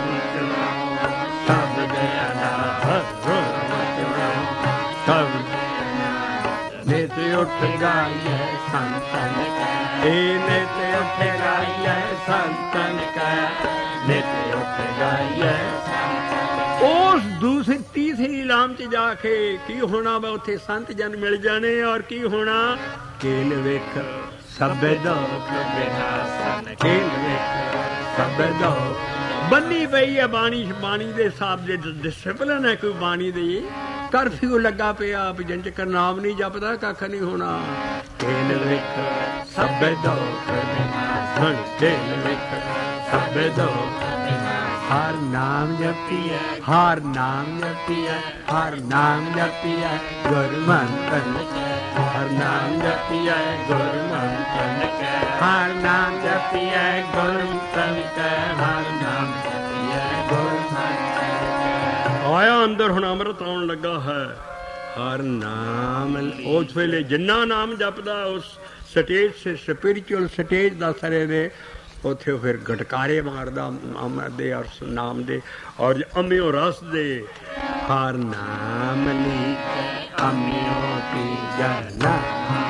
ਨਿਤ ਉੱਠ ਗਾਈਐ ਸੰਤਨ ਕੈ, ਏ ਨਿਤ ਉੱਠ ਗਾਈਐ ਸੰਤਨ ਕੈ, ਨਿਤ ਉੱਠ ਗਾਈਐ। ਉਸ ਦੂਸਰੀ ਤੀਸਰੀ ਲਾਮ ਚ ਜਾ ਕੇ ਕੀ ਹੋਣਾ ਵਾ? ਉੱਥੇ ਸੰਤ ਜਨ ਮਿਲ ਜਾਣੇ। ਔਰ ਕੀ ਹੋਣਾ? ਕੇਲ ਵੇਖ ਸਭੇ ਦੁਖ ਵਿਨਾਸ਼ਨ, ਕੇਲ ਵੇਖ ਸਭੇ ਦੁਖ। ਬੰਨੀ ਪਈ ਹੈ ਬਾਣੀ, ਬਾਣੀ ਦੇ ਹਿਸਾਬ ਦੇ ਡਿਸਪਲਿਨ ਹੈ ਕੋਈ ਬਾਣੀ ਦੀ। ਕਰਫਿਊ ਲੱਗਾ ਪਿਆ, ਵੀ ਜਿੰਨ ਚਿਰ ਨਾਮ ਨਹੀਂ ਜਪਦਾ ਕੱਖ ਨਹੀਂ ਹੋਣਾ। ਕੇਲ ਵੇਖ ਸਭੇ ਦੁਖ ਵਿਨਾਸ਼ਨ, ਕੇਲ ਵੇਖ ਸਭੇ ਦੁਖ। ਹਰ ਨਾਮ ਜਪੀਐ, ਹਰ ਨਾਮ ਜਪੀਐ, ਹਰ ਨਾਮ ਜਪੀਐ ਗੁਰਮੰਤਨ ਕੈ, ਹਰ ਨਾਮ ਜਪੀਐ ਗੁਰਮੰਤਨ ਕੈ, ਹਰ ਨਾਮ ਜਪੀਐ ਗੁਰਮੰਤਨ ਕੈ, ਹਰ ਨਾਮ ਜਪੀਐ ਗੁਰਮੰਤਨ ਕੈ। ਆਇਆ ਅੰਦਰ ਹੁਣ ਅੰਮ੍ਰਿਤ ਆਉਣ ਲੱਗਾ ਹੈ। ਹਰ ਨਾਮ ਉਸ ਵੇਲੇ ਜਿੰਨਾ ਨਾਮ ਜਪਦਾ ਉਸ ਸਟੇਜ ਸੇ ਸਪਿਰਿਚੁਅਲ ਸਟੇਜ ਦੱਸ ਰਹੇ ਨੇ, ਉੱਥੇ ਫਿਰ ਗਟਕਾਰੇ ਮਾਰਦਾ ਅੰਮ੍ਰਿਤ ਦੇ ਔਰ ਨਾਮ ਦੇ ਔਰ ਅੰਮ੍ਰਿਓ ਰਸ ਦੇ। ਹਰ ਨਾਮ ਲੀ ਅੰਮ੍ਰਿਓ ਕੀ ਜਨਾ